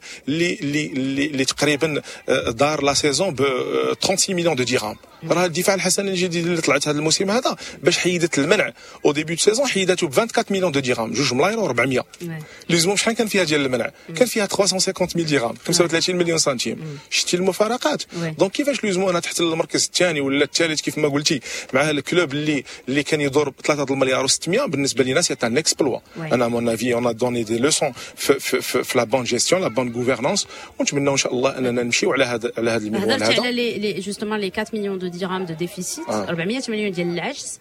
اللي تقريبا دار لا سيزون ب 36 مليون دو درهم. راه الدفاع الحسن الجديد اللي طلعت هذا الموسم هذا باش حيدت المنع او ديبي دو سيزون حيدته ب 24 مليون دو درهم 2 ملاير و400 لزموا شحال كان فيها ديال المنع كان فيها 350 مليون درهم 35 مليون سنتيم. شتي المفارقات دونك كيفاش لزموا انا تحت المركز الثاني ولا الثالث كيف ما قلتي مع هذا الكلوب اللي كان يدور ب 3 مليار و600 بالنسبه لنا سي ان اكسبلوا. انا مون افي اون ا دوني دي لوسون في لا بون جيستيون لا بون غوفرنانس ونتمنى ان شاء الله اننا نمشيو على هذا المنوال هذا. هضرت على لي جوستومون لي 4 مليون دو درهم دو ديفيسيت 400 مليون ديال العجز.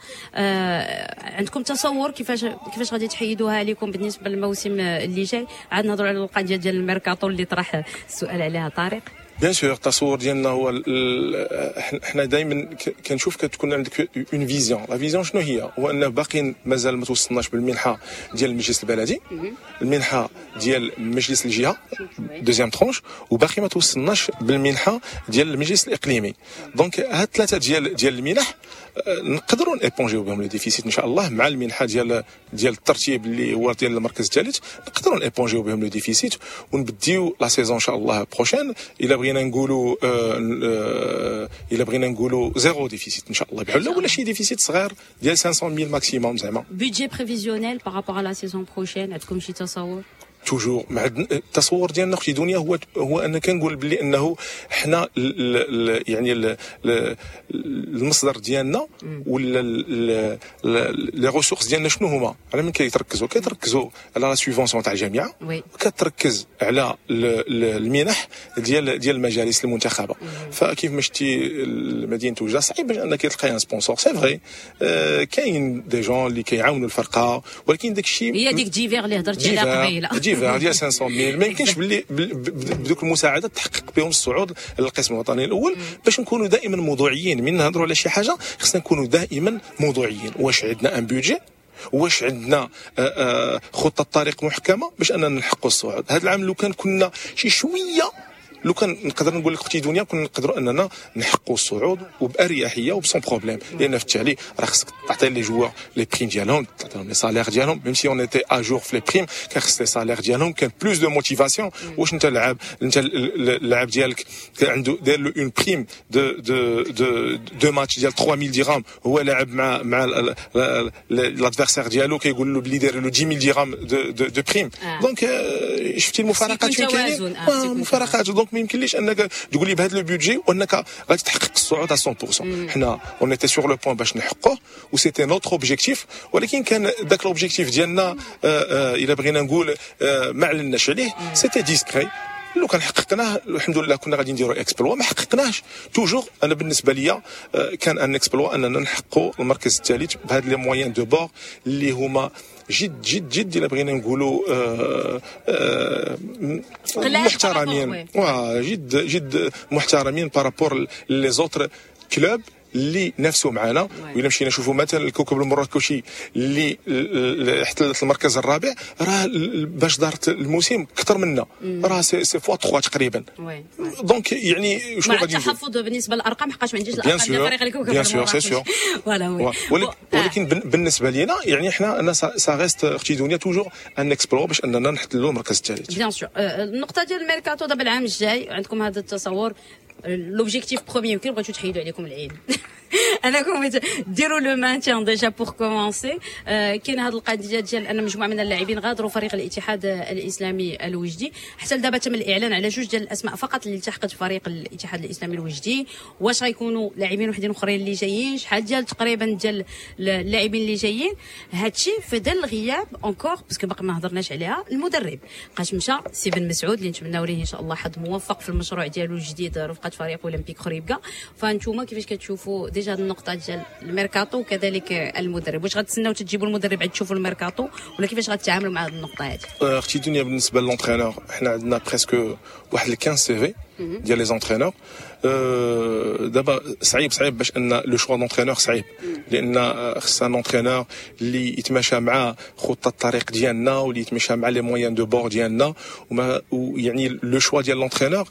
عندكم تصور كيفاش غادي تحيدوها عليكم بالنسبه للموسم اللي جاي؟ عاد نهضروا على القضيه ديال الميركاتو اللي طرح السؤال عليها طارق. بيان سور التصور ديالنا هو احنا دائما كنشوف كتكون عندك اون فيزيون. لا فيزيون شنو هو انه باقيين مازال ما توصلناش بالمنحه ديال المجلس البلدي المنحه ديال مجلس الجهه دوزيام ترونش وباقي ما توصلناش بالمنحه ديال المجلس الاقليمي. دونك هاد ثلاثه ديال المنح نقدروا نيبونجيو بهم لو ديفيسيت ان شاء الله مع المنحه ديال الترتيب اللي هو ديال المركز الثالث نقدروا نيبونجيو بهم لو ديفيسيت ونبديو لا سيزون ان شاء الله بروشين الا بغينا نقولوا زيرو ديفيسيت ان شاء الله بحال ولا شي ديفيسيت صغير ديال 500,000 ماكسيموم زعما. بودجي بريفيزيونيل بارابور على لا سيزون بروشين عندكم شي تصور؟ توجور مع التصور ديالنا اختي دنيا هو ان كنقول بلي انه حنا يعني المصدر ديالنا ولا لي ريسورس ديالنا شنو هما؟ على من كيتركزوا على لا سوبفونسيون تاع الجامعه وكتركز على المنح ديال المجالس المنتخبه. فكيف ما شتي مدينه وجده صعيب باش انك تلقاي ان سبونسور سي فري كاين دي جون اللي كيعاونوا الفرقه ولكن داك الشيء هي ديك ديفير اللي هضرتي عليها قبيله ديال 500,000 ما يمكنش باللي بدوك المساعدات تحقق بهم الصعود للقسم الوطني الاول. باش نكونوا دائما موضوعيين من نهضروا على شي حاجه خصنا نكونوا دائما موضوعيين. واش عندنا ان بودجي واش عندنا خطه طريق محكمه باش اننا نحققوا الصعود. هذا العام لو كنا شي شويه لو كان نقدر نقول لك اختي دنيا كنا نقدروا اننا نحققوا الصعود وباريحيه وبسون بروبليم لان في التالي راه خصك تعطي لي جوار لي بريم ديالهم تعطيهم لي سالير ديالهم ميم سي اون ايتي ا جور في لي بريم كان خص لي سالير ديالهم كان بلوس دو موتيفاسيون. واش انت اللاعب ديالك كان عنده داير له اون بريم دو ماتش ديال 3000 درهم هو لاعب مع لادفيرسير ديالو كيقول له بلي داير له 10000 درهم دو بريم. دونك شفتي المفارقات فين كاينين مفارقات. دونك ما يمكنليش انك تقول لي بهذا لو بودجي وانك غادي تحقق الصعود 100%. حنا اون ايتي سور لو بوين باش نحققوه و سيتي نوتر اوبجيكتيف ولكن كان داك لوبجيكتيف ديالنا الا بغينا نقول ما علناش عليه سيتي ديسكري. لو كان حققناه الحمد لله كنا غادي نديروا اكسبلوا ما حققناش توجور. انا بالنسبه ليا كان ان اكسبلوا اننا نحققوا المركز الثالث بهاد لي موين دو بور اللي هما جد الا بغينا نقولوا محترمين جد محترمين بارابور لي زوتر كلوب اللي نفسه معنا. وإلا مشينا نشوفوا مثلا الكوكب المراكشي اللي احتلت المركز الرابع راه باش دارت الموسم اكثر منا راه سي فوا 3 تقريبا. دونك يعني شنو غادي نقول التحفظ بالنسبه للارقام حقاش ما عنديش الارقام ديال فريق الكوكب المراكشي ولكن بالنسبه لينا يعني احنا سا ريست اختي دنيا توجور ان اكسبلور باش اننا نحتلوا المركز الثالث. بيان سور النقطه ديال الميركاتو دابا العام الجاي عندكم هذا التصور لوبجيكتيف بروميير يمكن بغيتو تحيدوا عليكم العين انكم ديروا لو مانتيان ديجا بور كومونسي. كاين هذه القضيه ديال ان مجموعه من اللاعبين غادروا فريق الاتحاد الاسلامي الوجدي. حتى لدابا تم الاعلان على جوج ديال الاسماء فقط اللي التحقت في فريق الاتحاد الاسلامي الوجدي. واش غيكونوا لاعبين وحدين اخرين اللي جايين؟ شحال ديال تقريبا ديال اللاعبين اللي جايين؟ هادشي في ظل الغياب اونكور باسكو باقي ما هضرناش عليها المدرب قاش مشى سي بن مسعود اللي نتمناو ليه ان شاء الله حظ موفق في المشروع ديالو الجديد رفقه فريق اولمبيك خريبكا. فانتوما كيفاش كتشوفوا ديجا النقطه ديال الميركاتو وكذلك المدرب؟ واش غتسناو تجيبوا المدرب عاد تشوفوا الميركاتو ولا كيفاش غتعاملوا مع هذه النقطه هذه؟ اختي دنيا بالنسبه للونترينور حنا عندنا بريسك واحد 15 سي في ديال لي زونترينور. دابا صعيب باش ان لو شوا دونترينور صعيب لان خصنا نونترينور اللي يتماشى مع خطه الطريق ديالنا واللي يتماشى مع لي مويان دو بور ديالنا ويعني لو شوا ديال لونترينور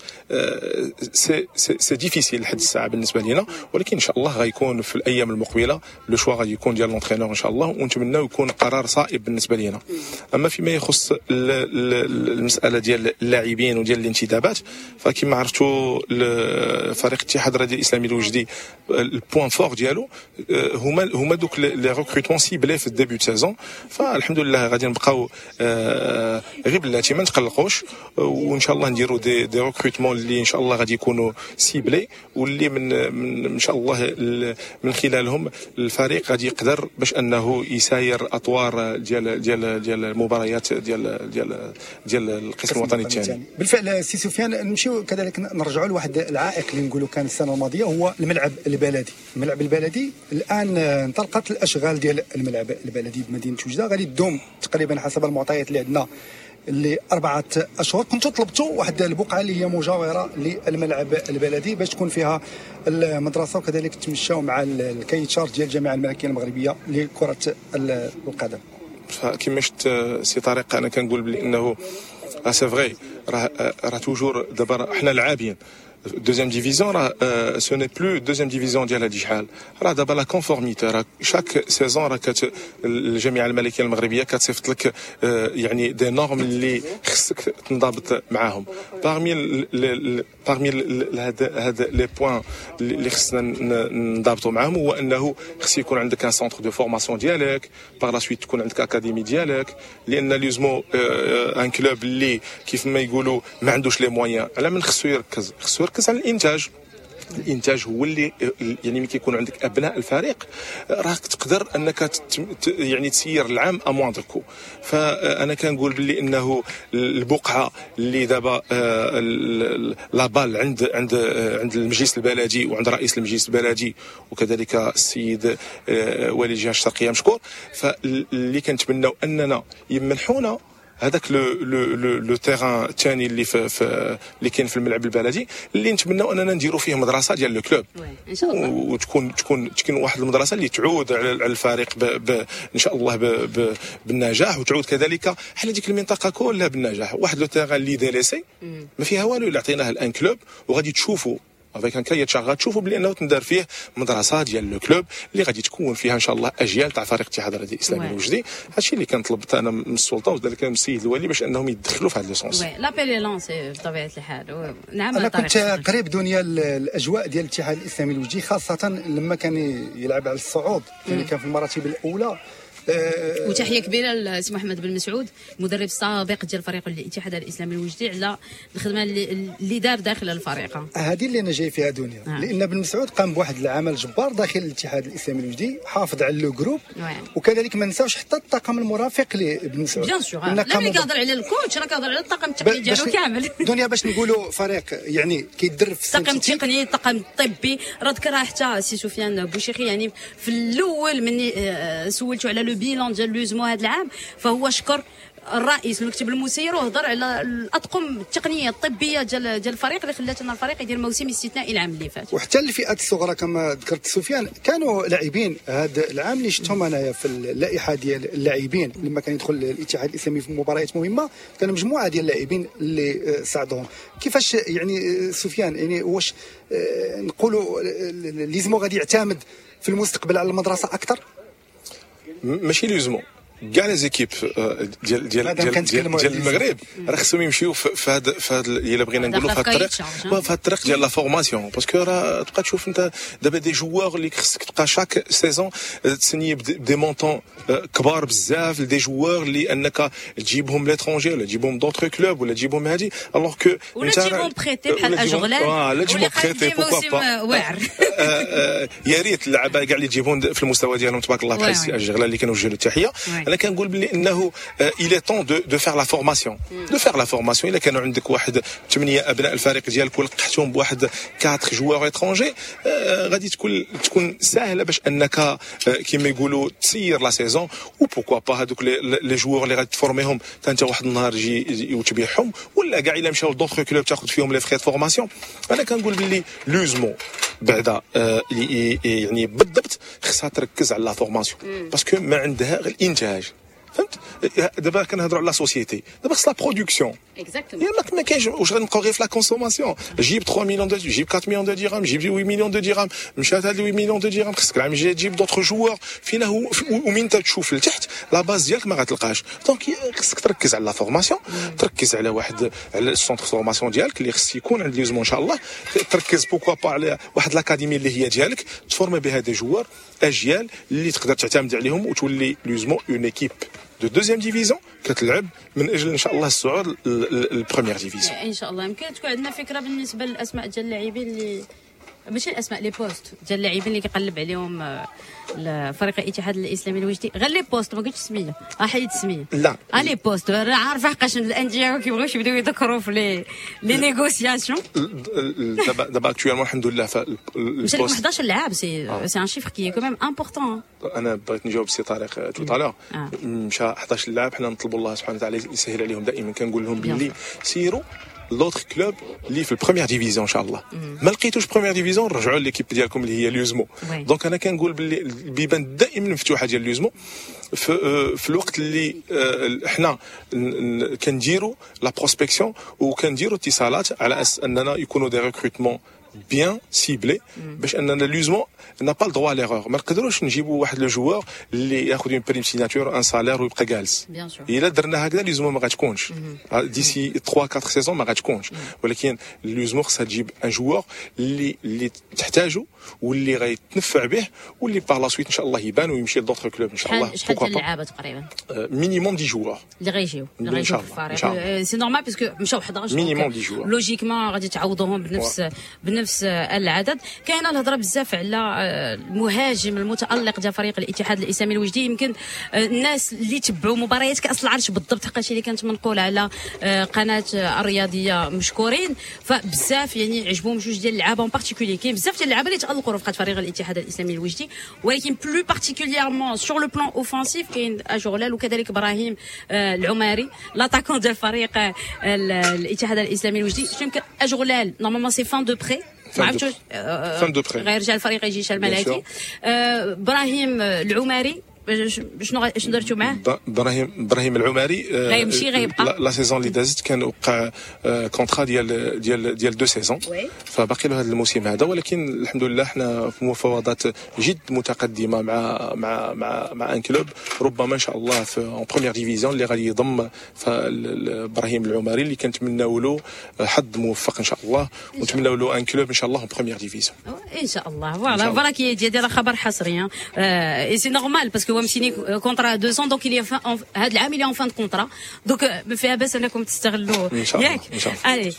سي ديفيسيل لحد الساعه بالنسبه لينا، ولكن ان شاء الله غيكون في الايام المقبله لو شوا غادي يكون ديال لونترينور ان شاء الله، ونتمناو يكون قرار صائب بالنسبه لينا. اما فيما يخص المساله ديال اللاعبين وديال الانتدابات فكما عرفتوا فريق الاتحاد الرياضي الاسلامي الوجدي البوان فور ديالو هما دوك لي ريكروتمون سيبلي في الديبيو دو سيزون. فالحمد لله غادي نبقاو غير بلاتي ما نتقلقوش وان شاء الله نديروا دي ريكروتمون اللي ان شاء الله غادي يكونوا سيبلي واللي من ان شاء الله من خلالهم الفريق غادي يقدر باش انه يساير اطوار ديال المباريات ديال القسم الوطني الثاني. بالفعل سي سفيان نمشيو كذلك نرجعوا لواحد العائق اللي نقولوا كان السنه الماضيه هو الملعب البلدي. الملعب البلدي الان انطلقت الاشغال ديال الملعب البلدي بمدينه وجده غادي تدوم تقريبا حسب المعطيات اللي عندنا اللي 4 أشهر. كنتوا طلبتوا واحد البقعه اللي هي مجاوره للملعب البلدي باش تكون فيها المدرسه وكذلك تمشاو مع الكيتشار ديال الجامعه الملكيه المغربيه لكره القدم. فكما شفت سي طارق انا كنقول بلي انه سي فغي راه توجور دابا حنا لاعبين دوزيام ديفيزيون راه سو ني بلو دوزيام ديفيزيون ديال هادي شحال راه دابا لا كونفورميتي راه شاك سيزون راه الجامعه الملكيه المغربيه كتصيفط لك يعني دي نورم اللي خصك تنضبط معاهم. باغمي هاد لي بوين اللي خصنا نضبطوا معاهم هو انه خص يكون عندك ان سونتر دو فورماسيون ديالك باغ لا سويت تكون عندك اكاديمي ديالك لان ليزمو ان كلوب اللي كيف ما يقولوا ما عندوش لي مويان على من خصو يركز على الانتاج هو اللي يعني ملي كيكون عندك ابناء الفريق راك تقدر انك يعني تسير العام اموندر كو. فانا كنقول باللي انه البقعه اللي دابا لا بال عند المجلس البلدي وعند رئيس المجلس البلدي وكذلك السيد والي الجهه الشرقيه مشكور، فاللي كنتمناو اننا يمنحونا هذاك لو تيران الثاني اللي اللي كاين في الملعب البلدي اللي نتمناو اننا نديروا فيه مدرسه ديال لو كلوب ان شاء الله وتكون واحد المدرسه اللي تعود على الفريق ان شاء الله بالنجاح وتعود كذلك حنا ديك المنطقه كلها بالنجاح. واحد لو تيران اللي ديليسي ما فيها والو اللي عطيناه الان كلوب وغادي تشوفوا افيك ان كايت شغال تشوفوا بلي انه تندار فيه مدرسه ديال لو كلوب اللي غادي تكون فيها ان شاء الله اجيال تاع فريق الاتحاد الرياضي الاسلامي الوجدي. هادشي اللي كنطلب انا من السلطه وذلك من السيد الوالي باش انهم يدخلوا في هذا ليسونس. وي لابيلي لونسي بطبيعه الحال. نعم انا كنت قريب دنيا الاجواء ديال الاتحاد الاسلامي الوجدي خاصه لما كان يلعب على الصعود اللي كان في المراتب الاولى. وتحيه كبيره لسي محمد بن مسعود المدرب السابق ديال فريق الاتحاد الاسلامي الوجدي على الخدمه اللي دار داخل الفريق. هذه اللي انا جاي فيها دنيا لان بن مسعود قام بواحد العمل جبار داخل الاتحاد الاسلامي الوجدي، حافظ على لو جروب وكذلك ما نساوش حتى الطاقم المرافق لبن مسعود. بيان سور لا ملي كيهضر على الكوتش راه كيهضر على الطاقم التقني ديالو كامل. دنيا باش نقولوا فريق يعني كيدرب في الطاقم التقني الطاقم الطبي راه ذكرها حتى سي سفيان بوشيخي يعني في الاول مني سولته على لو بيلون ديال لوزمو هذا العام فهو شكر الرئيس المكتب المسير وهضر على الاطقم التقنيه الطبيه ديال الفريق اللي خلات لنا الفريق يدير موسم استثنائي العام اللي فات. وحتى الفئات الصغرى كما ذكرت سفيان كانوا لاعبين هذا العام اللي شفتهم انايا في اللائحه ديال اللاعبين لما كان يدخل الاتحاد الاسلامي في مباريات مهمه كانوا مجموعه ديال اللاعبين اللي ساعدوهم. كيفاش يعني سفيان يعني واش نقولوا ليزمو غادي يعتمد في المستقبل على المدرسه اكثر؟ ماشي ليزمو كاع لي زيكيب ديال المغرب راه خصهم يمشيو في هذا الا بغينا نقولوا في هذا الطريق ديال لا فورماسيون باسكو راه تبقى تشوف انت دابا دي جوار اللي خصك تبقى شاك سيزون تسني بدي مونطون كبار بزاف دي جوار اللي انك تجيبهم ليترونجي ولا تجيبهم دوطخ كلوب ولا تجيبهم هذه الوغ كو انت تجيبهم بريتي بحال اجغلال ولا تجيبهم بريتي بوكوا با يا ريت اللعابه كاع اللي تجيبهم في المستوى ديالهم تبارك الله بحال اجغلال اللي كنوجه له التحيه. انا كنقول بلي انه il est temps de faire la formation الا كانوا عندك واحد 8 ابناء الفريق ديالك ولقحتهم بواحد 4 جوار اترونجي غادي تكون سهله باش انك كما يقولوا تسير لا سيزون وبوكوا با هذوك لي جوار اللي غادي تفورميهم انت واحد النهار تجي وتبيعهم ولا كاع الا مشاو لدوطخ كلوب تاخذ فيهم لي فري فورماسيون. انا كنقول بلي لوزمو بعدا يعني بالضبط خصها تركز على لا فورماسيون باسكو ما عندها غير الانتاج فهمت. دابا كنهضروا على لا سوسيتي دابا خص لا برودكسيون اكزاكتومون ما كاينش واش غنبقاو غير في لا كونسوماسيون جيب 3 مليون جيب 4 مليون دو درهم جيب 8 مليون دو درهم مشات هاد 8 مليون دو درهم خصك العام الجاي تجيب دوطخ جوار فينا هو ومين انت تشوف لتحت لا باز ديالك ما غتلقاش دونك خصك تركز على لا فورماسيون تركز على على السونتر فورماسيون ديالك اللي خص يكون عند ليزمون ان شاء الله تركز بوكوا با على واحد لاكاديمي اللي هي ديالك تفورمي بها دي جوار اجيال اللي تقدر تعتمد عليهم وتولي ليزمون اون ايكيب دو دوزيام ديفيزيون كتلعب من اجل ان شاء الله الصعود للبريمير ديفيزيون ان شاء الله. يمكن تكون عندنا فكره بالنسبه للاسماء ديال اللاعبين اللي ماشي الاسماء لي بوست ديال اللاعبين اللي كيقلب عليهم فريق الاتحاد الاسلامي الوجدي غير لي بوست ما قلتش سميه حيد السميه لا لي بوست راه عارفه حقاش الانديه كيبغيوش يبداو يذكروا في لي نيغوسياسيون دابا اكطوالمون الحمد لله مش 11 لاعب سي ان شيفر كي كوميم امبورطون. انا بغيت نجاوب سي طارق توطالور مشى 11 لاعب حنا نطلبوا الله سبحانه وتعالى يسهل عليهم دائما كنقول لهم باللي سيروا لوتر كلوب اللي في البريمير ديفيزيون ان شاء الله ما لقيتوش بريمير ديفيزيون رجعوا ليكيب ديالكم اللي هي لوزمو دونك انا كنقول باللي البيبان دائما مفتوحه ديال لوزمو في الوقت اللي احنا كنديروا لا بروسبكسيون وكنديروا اتصالات على اساس اننا يكونوا دي ريكروتمون bien ciblé باش اننا لوزمون n'a pas le droit à l'erreur ما نقدروش نجيبوا واحد لو جوار اللي ياخذ اون بريم سيناتور ان سالير ويبقى جالس الا درنا هكذا لوزمون ما غاتكونش ديسي 3 4 سيزون ما غاتكونش ولكن لوزمون خصها تجيب ان جوار اللي تحتاجه واللي غيتنفع به واللي باغ لا سويت ان شاء الله يبان ويمشي لدوطخ كلوب ان شاء الله. شحال ديال اللعابه تقريبا مينيموم 10 جوار اللي غيجيو في الفريق سي نورمال باسكو مشاو 11 مينيموم 10 جوار لوجيكمون غادي تعوضوهم بنفس العدد. كاينه الهضره بزاف على المهاجم المتالق ديال فريق الاتحاد الاسلامي الوجدي. يمكن الناس اللي تبعوا مباريات كاس العرش بالضبط حقاش اللي كانت منقوله على قناه الرياضيه مشكورين فبزاف يعني عجبهم جوج ديال اللعابه اون بارتيكولي. كاين بزاف ديال اللعابه اللي تالقوا رفقه فريق الاتحاد الاسلامي الوجدي ولكن بلو بارتيكوليرمون سور لو بلان اوفانسيف كاين اجغلال وكذلك ابراهيم العماري لاتاكون ديال فريق الاتحاد الاسلامي الوجدي. يمكن اجغلال نورمالمون سي فان دو بري ما عرفتش غير جا الفريق يجي شال الملائكي. ابراهيم العماري شنو درتو معاه؟ ابراهيم العماري غيمشي غيبقى لا سيزون اللي دازت كان وقع كونطرا ديال 2 سيزون فباقي له هذا الموسم هذا ولكن الحمد لله احنا في مفاوضات جد متقدمه مع ان كلوب ربما ان شاء الله في اون بروميير ديفيزيون اللي غادي يضم ابراهيم العماري اللي كنتمناو له حظ موفق ان شاء الله ونتمناو له ان كلوب ان شاء الله اون بروميير ديفيزيون ان شاء الله. فوالا فراكي ديال خبر حصري اي سي نورمال باسكو هو مسيني كونطرا 2 ans دونك اللي هذا العام اللي اون فان كونطرا دونك ما فيها باس انكم تستغلوا ياك. الي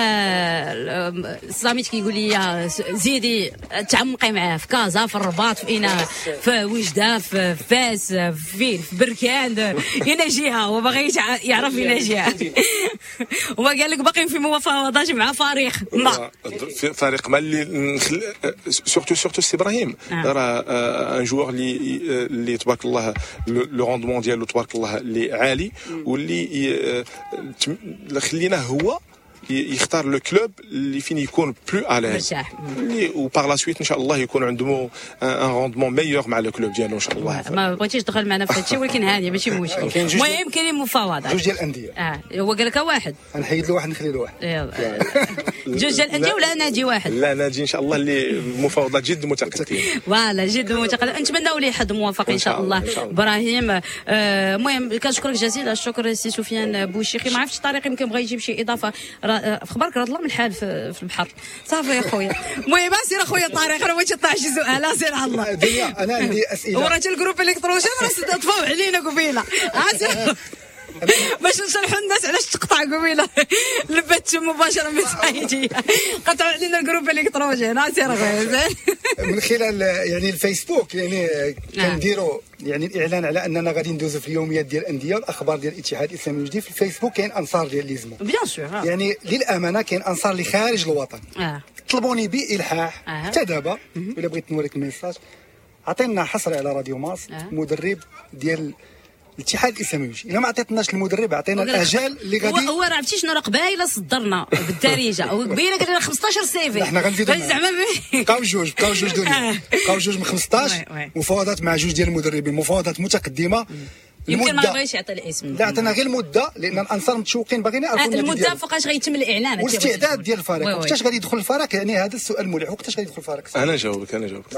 سلاميت كيقول لي زيدي تعمقي معاه في كازا في الرباط في انا في وجده في فاس في بركان هنا جهه هو باغي يعرف هنا جهه وما قال لك باقيين في مفاوضات مع فريق فريق مالي سورتو سي ابراهيم راه ان جوار اللي تبارك الله لو روندمون ديالو تبارك الله اللي عالي واللي خليناه هو يختار لو كلوب اللي فين يكون بلو اليز وبار لا سويت ان شاء الله يكون عنده ان روندمون ميور مع لو كلوب ديالو ان شاء الله. ما بغيتيش تدخل معنا في هادشي ولكن هاني ماشي مشكل. المهم كاينين مفاوضات جوج ديال الانديه. هو قال لك واحد غنحيد له واحد نخلي له واحد. جوج ديال الانديه ولا نادي واحد؟ لا نادي ان شاء الله اللي المفاوضات جد متقدمين. فوالا جد متقدم. نتمناو ليه حظ موفق ان شاء الله. ابراهيم المهم كنشكرك جزيل الشكر سي سفيان بوشيخي. ما عرفتش طارق يمكن بغى يجيب شي اضافه في خبرك راه الله من الحال في البحر صافي يا خويا. المهم سير اخويا طارق انا بغيت نطلع شي سؤال سير على الله. دنيا انا عندي اسئله وراه الجروب الالكتروني راه تطفاو علينا قبيله باش نشرحوا الناس علاش تقطع قبيله البث مباشره من سعيديه قطعوا علينا الجروب الالكتروني. سير اخويا من خلال يعني الفيسبوك يعني كنديروا يعني الاعلان على اننا غادي ندوزو في اليوميات ديال الانديه والاخبار ديال الاتحاد الاسلامي الوجدي. في الفيسبوك كاين انصار ديال ليزمو بيان سور يعني للامانه كاين انصار اللي خارج الوطن طلبوني بالحاح حتى دابا الا بغيت نوريك الميساج عطينا حصري على راديو ماس مدرب ديال الاتحاد الاسلامي. الا ما عطيتناش المدرب عطينا الاجال اللي غادي هو راه عرفتي شنو راه قبايله صدرنا بالدارجه وقبيله قال لنا 15 سيفي احنا غنزيدوا زعما بقاو جوج دنيا بقاو جوج من 15 مفاوضات مع جوج ديال المدربين مفاوضات متقدمه. يمكن ما بغاش يعطي الاسم لا عطينا غير المده لان الانصار متشوقين باغيين يعرفوا المده فوقاش غيتم الاعلان والاستعداد ديال الفريق وقتاش غادي يدخل الفريق. يعني هذا السؤال ملح وقتاش غادي يدخل الفريق. انا جاوبك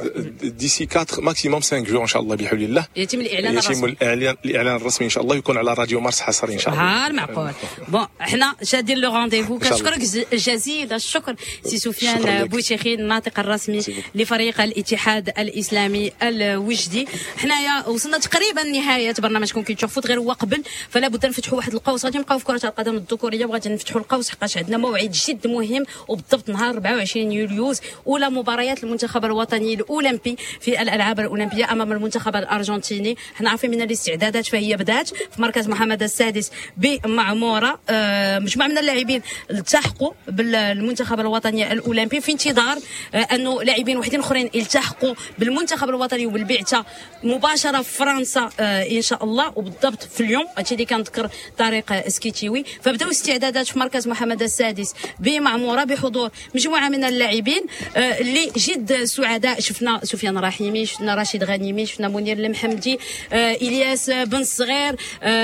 ديسي 4 ماكسيموم 5 جوع ان شاء الله بحول الله يتم الاعلان الرسمي. الاعلان الرسمي ان شاء الله يكون على راديو مارس حصري ان شاء الله. معقول. بون احنا شادين لو رونديفو. كنشكرك جزيل الشكر سي سفيان بوشيخي الناطق الرسمي لفريق الاتحاد الاسلامي الوجدي. حنايا وصلنا تقريبا نهايه برنامجكم كي تشوفوا غير هو قبل فلا بد نفتحوا واحد القوس. غادي نبقاو في كره القدم الذكوريه وغادي نفتحوا القوس حقاش عندنا موعد جد مهم وبالضبط نهار 24 يوليوز اولى مباريات المنتخب الوطني الاولمبي في الالعاب الاولمبيه امام المنتخب الارجنتيني. حنا عارفين من الاستعدادات فهي بدات في مركز محمد السادس بمعموره. مجموعه من اللاعبين التحقوا بالمنتخب الوطني الاولمبي في انتظار انه لاعبين وحدين اخرين التحقوا بالمنتخب الوطني وبالبعثه مباشره في فرنسا ان شاء الله وبالضبط في اليوم. هادشي اللي كنذكر طارق سكيتيوي. فبداو الاستعدادات في مركز محمد السادس بمعموره بحضور مجموعه من اللاعبين اللي جد سعداء. شفنا سفيان رحيمي شفنا رشيد غنيمي شفنا منير المحمدي الياس بن صغير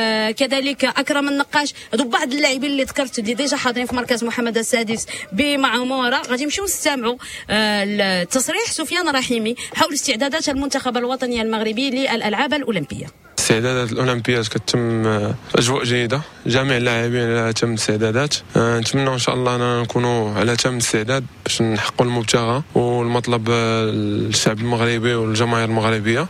كذلك اكرم النقاش. هادو بعض اللاعبين اللي ذكرت اللي ديجا حاضرين في مركز محمد السادس بمعموره. غادي نمشيو نستمعوا التصريح سفيان رحيمي حول استعدادات المنتخب الوطني المغربي للالعاب الاولمبيه. الاستعدادات الأولمبيات كتتم في أجواء جيدة. جميع اللاعبين على تم الاستعدادات. نتمنى إن شاء الله أننا نكونوا على تم الاستعداد باش نحققوا المبتغى والمطلب الشعب المغربي والجماهير المغربية.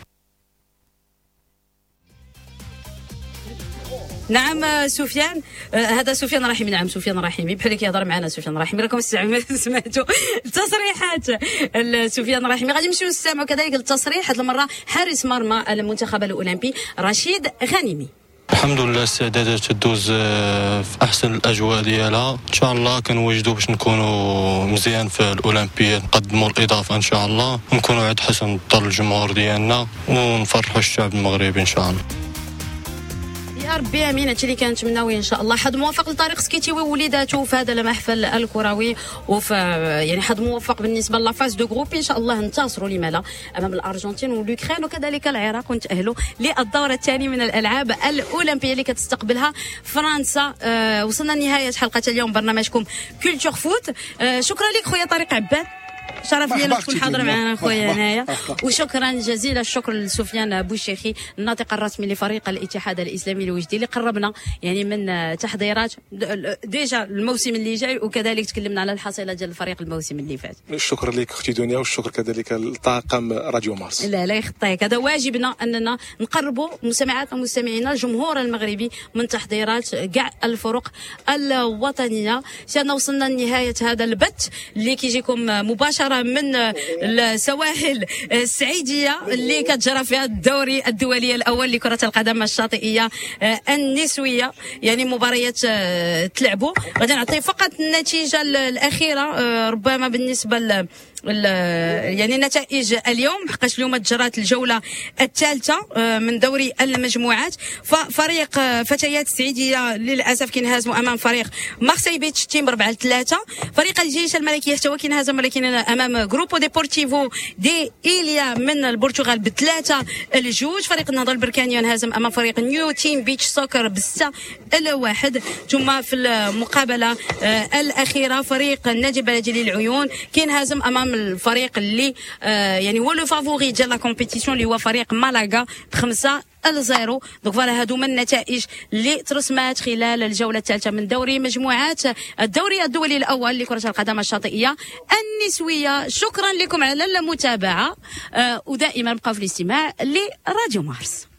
نعم سفيان هذا سفيان رحيمي. نعم سفيان رحيمي بحال كيهضر معنا سفيان رحيمي. راكم سمعتوا التصريحات سفيان رحيمي. غادي نمشيو نستمعوا كذلك التصريح هذه المره حارس مرمى المنتخب الاولمبي رشيد غنيمي. الحمد لله الاستعدادات تدوز في احسن الاجواء ديالها. ان شاء الله كنوجدوا باش نكونوا مزيان في الاولمبياد نقدموا الاضافه ان شاء الله ونكونوا عند حسن ظن الجمهور ديالنا ونفرحوا الشعب المغربي ان شاء الله. يا ربي امين. هادشي اللي كنتمناو ان شاء الله. حظ موفق لطارق سكيتيوي ووليداته في هذا المحفل الكروي وفي يعني حظ موفق بالنسبه لافاز دو جروب. ان شاء الله ننتصروا لما لا امام الارجنتين والاوكران وكذلك العراق ونتاهلوا للدور الثاني من الالعاب الاولمبيه اللي كتستقبلها فرنسا. وصلنا لنهايه حلقه اليوم برنامجكم كولتور فوت. شكرا لك خويا طارق عباد. شرف لي انك تكون حاضر معنا خويا هنايا. وشكرا جزيلا الشكر لسفيان بوشيخي الناطق الرسمي لفريق الاتحاد الاسلامي الوجدي اللي قربنا يعني من تحضيرات ديجا الموسم اللي جاي وكذلك تكلمنا على الحصيله ديال الفريق الموسم اللي فات. الشكر لك اختي دنيا والشكر كذلك لطاقم راديو مارس. لا يخطيك. هذا واجبنا اننا نقربوا مستمعاتنا ومستمعينا الجمهور المغربي من تحضيرات كاع الفرق الوطنيه. سينا وصلنا لنهايه هذا البث اللي كيجيكم مباشره من السواحل السعيديه اللي كتجرى فيها الدوري الدولي الاول لكره القدم الشاطئيه النسويه. يعني مباريات تلعبوا. غادي نعطي فقط النتيجه الاخيره ربما بالنسبه يعني النتائج اليوم، حقاش اليوم تجرات الجوله الثالثه من دوري المجموعات. ففريق فتيات السعيديه للاسف كينهزموا امام فريق مارسيل بيتش تيم 4-3. فريق الجيش الملكي حتى هو كينهزم ولكن امام جروبو ديبورتيفو دي إيليا من البرتغال ب3-2. فريق النهضه البركانيه انهزم امام فريق نيو تيم بيتش سوكر ب6-1. ثم في المقابله الاخيره فريق النادي البلدي للعيون كينهزم امام الفريق اللي يعني هو لو فافوري ديال لا كومبيتيسيون اللي هو فريق مالاغا ب5-0. دونك فوالا هادو من النتائج اللي ترسمات خلال الجوله الثالثه من دوري مجموعات الدوري الدولي الاول لكره القدم الشاطئيه النسويه. شكرا لكم على المتابعه ودائما بقوا في الاستماع لراديو مارس.